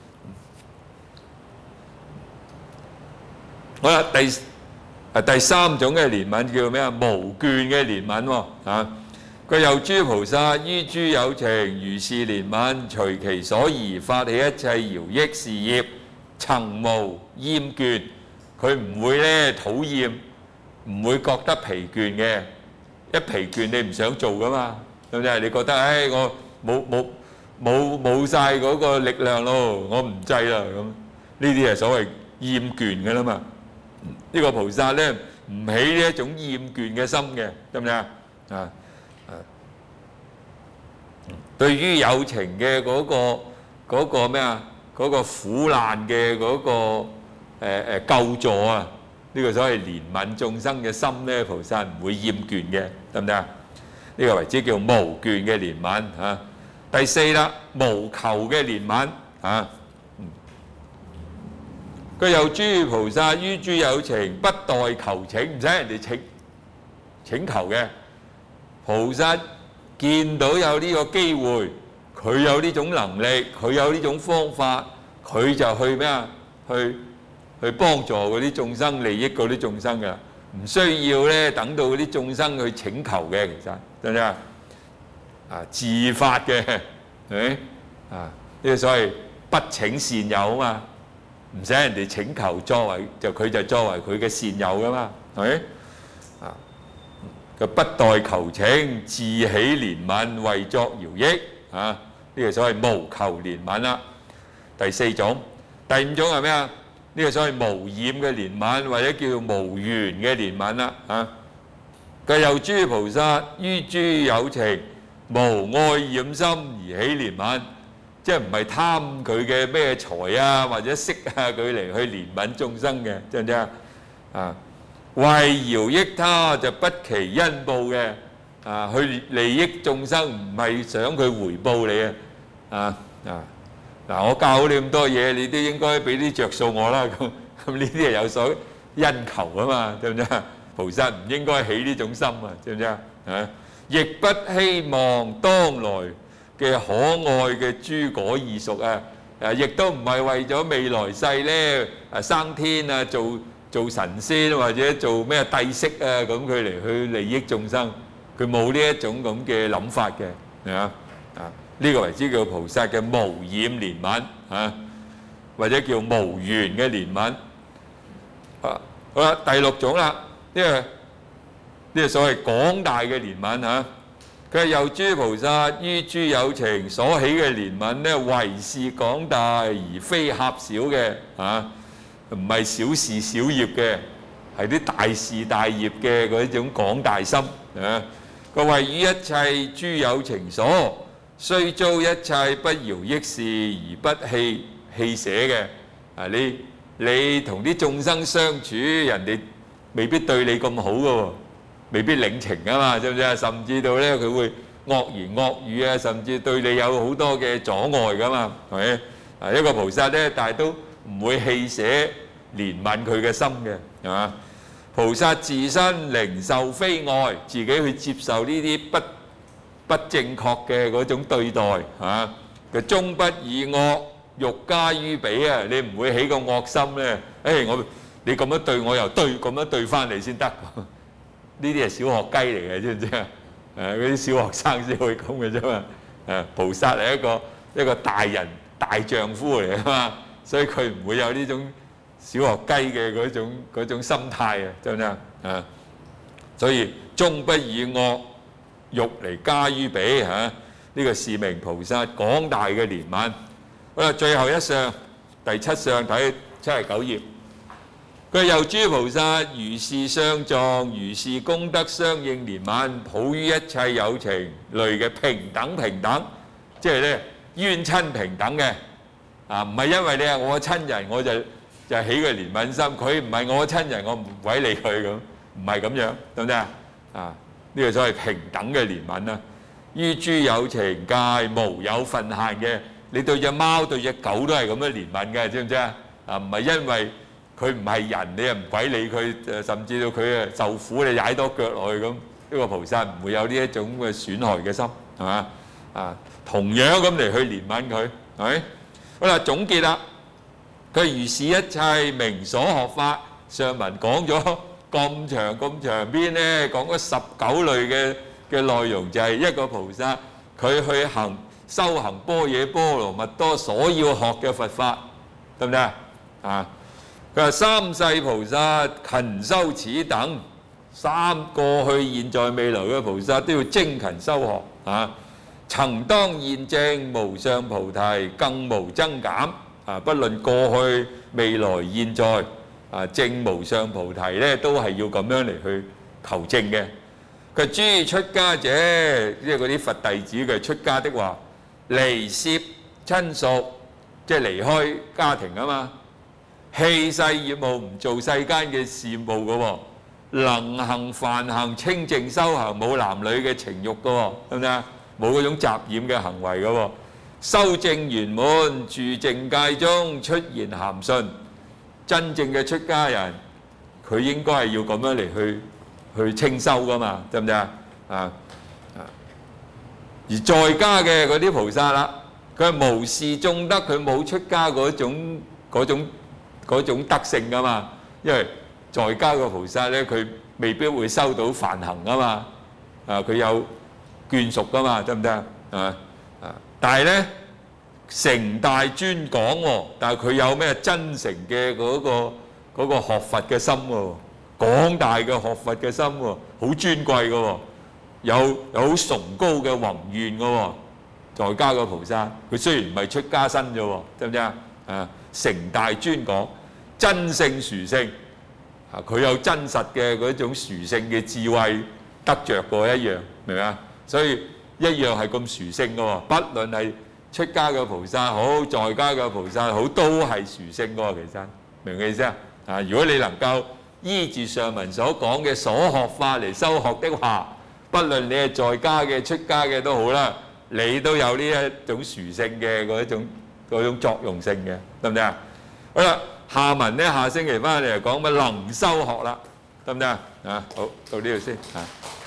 好啦，第啊第三種嘅憐憫叫咩啊？無倦嘅憐憫喎嚇。佢又諸菩薩於諸有情如是憐憫，隨其所宜發起一切饒益事業，曾無厭倦。佢唔會咧討厭，唔會覺得疲倦嘅。一疲倦你唔想做噶嘛，係咪啊？你覺得唉，我冇冇冇冇曬嗰個力量咯，我唔制啦咁。呢啲係所謂厭倦嘅啦嘛。呢個菩薩咧唔起呢一種厭倦嘅心嘅，得唔得啊？啊！對於有情嘅嗰個嗰個咩啊？嗰個苦難嘅嗰個誒誒救助啊！呢個所謂憐憫眾生嘅心咧，菩薩唔會厭倦嘅，得唔得啊？呢個為之叫無倦嘅憐憫嚇。第四啦，無求嘅憐憫嚇。佢又諸菩薩於諸有情不待求請，唔使人哋請請求嘅菩薩。見到有呢個機會，佢有呢種能力，佢有呢種方法，佢就去咩啊？去去幫助嗰啲眾生，利益嗰啲眾生㗎，唔需要咧等到嗰啲眾生去請求嘅，其實得唔得啊？啊，自發嘅，係咪啊？呢個所謂不請善友啊嘛， 唔使人哋請求，作為就佢就作為佢嘅善友噶嘛，係咪？啊，佢不待求請，自起憐憫，為作饒益啊！呢個所謂無求憐憫啦。第四種，第五種係咩啊？呢個所謂無染嘅憐憫，或者叫無緣嘅憐憫啦啊！佢又諸菩薩於諸有情無愛染心而起憐憫，即係唔係貪佢嘅咩財啊或者色啊佢嚟去憐憫眾生嘅，知唔知啊？啊，為饒益他就不期恩報嘅啊，去利益眾生唔係想佢回報你啊啊啊！嗱，我教你咁多嘢，你都應該俾啲著數我啦。咁咁呢啲係有所因求啊嘛，知唔知啊？菩薩唔應該起呢種心啊，知唔知啊？啊，亦不希望當來嘅可愛嘅諸果異熟啊！誒，亦都唔係為咗未來世咧誒生天啊，做做神仙或者做咩帝釋啊，咁佢嚟去利益眾生，佢冇呢一種咁嘅諗法嘅，係啊啊！呢個為之叫菩薩嘅無染憐憫啊，或者叫無緣嘅憐憫啊。好啦，第六種啦，呢個呢個所謂廣大嘅憐憫嚇。佢係由諸菩薩於諸有情所起嘅憐憫咧，為是廣大而非狹小嘅嚇，唔係小事小業嘅，係啲大事大業嘅嗰種廣大心啊。佢為於一切諸有情所，雖遭一切不饒益事而不棄棄捨嘅啊！你你同啲眾生相處，人哋未必對你咁好嘅喎，未必領情啊嘛，知唔知啊？甚至到咧佢會惡言惡語啊，甚至對你有好多嘅阻礙噶嘛，係咪？啊，一個菩薩咧，但係都唔會棄捨憐憫佢嘅心嘅，係嘛？菩薩自身靈受非愛，自己去接受呢啲不不正確嘅嗰種對待嚇，佢終不以惡欲加於彼啊！你唔會起個惡心咧，誒我你咁樣對我又對咁樣對翻嚟先得，呢啲係小學雞嚟嘅，知唔知啊？誒嗰啲小學生先會咁嘅啫嘛。誒菩薩係一個一個大人大丈夫嚟啊嘛，所以佢唔會有呢種小學雞嘅嗰種嗰種心態啊，知唔知啊？啊，所以終不以惡欲嚟加於彼嚇，呢個是名菩薩廣大嘅憐憫。好啦，最後一相第七相睇七十九頁，佢由諸菩薩如是相狀，如是功德相應憐憫，普於一切有情類嘅平等平等，即係咧冤親平等嘅啊，唔係因為你係我嘅親人我就就起個憐憫心，佢唔係我嘅親人我唔鬼理佢咁，唔係咁樣，得唔得啊？啊！呢個所謂平等嘅憐憫啦，於諸有情界無有分限嘅。你對隻貓對隻狗都係咁樣憐憫嘅，知唔知啊？啊，唔係因為佢唔係人，你又唔鬼理佢，誒，甚至到佢誒受苦，你踩多腳落去咁，呢個菩薩唔會有呢一種嘅損害嘅心，係嘛？啊，同樣咁嚟去憐憫佢，係咪？好啦，總結啦，佢如是一切名所學法，上文講咗咁長咁長篇咧，講咗十九類嘅嘅內容，就係一個菩薩佢去行修行般若波羅蜜多所要學嘅佛法，得唔得啊？啊，佢話三世菩薩勤修此等，三過去現在未來嘅菩薩都要精勤修學啊！曾當現證無上菩提，更無增減啊！不論過去、未來、現在。啊，證無上菩提咧，都係要咁樣嚟去求證嘅。佢諸出家者，即係嗰啲佛弟子嘅出家的話，離攝親屬，即係離開家庭啊嘛，棄世業務，唔做世間嘅事務嘅喎，能行梵行清淨修行，冇男女嘅情慾嘅喎，係咪啊？冇嗰種雜染嘅行為嘅喎，修證圓滿，住淨戒中，出言咸順。真正嘅出家人，佢應該係要咁樣嚟去去清修噶嘛，得唔得啊？啊啊！而在家嘅嗰啲菩薩啦，佢係無視眾德，佢冇出家嗰種嗰種嗰種德性噶嘛，因為在家嘅菩薩咧，佢未必會收到梵行啊嘛，啊佢有眷屬噶嘛，得唔得啊？啊啊！但係咧， 成大專講喎，但係佢有咩真誠嘅嗰個嗰個學佛嘅心喎，廣大嘅學佛嘅心喎，好尊貴嘅喎，有有好崇高嘅宏願嘅喎。在家嘅菩薩，佢雖然唔係出家身啫喎，知唔知啊？啊，成大專講真性殊勝，啊，佢有真實嘅嗰種殊勝嘅智慧得着過一樣，明唔明啊？所以一樣係咁殊勝嘅喎，不論係出家嘅菩薩好，在家嘅菩薩好，都係殊勝嘅喎。其實明唔明意思啊？啊，如果你能夠依住上文所講嘅所學法嚟修學的話，不論你係在家嘅、出家嘅都好啦，你都有呢一種殊勝嘅嗰一種嗰種作用性嘅，得唔得啊？好啦，下文咧下星期翻嚟就講乜能修學啦，得唔得啊？啊，好，到呢度先啊。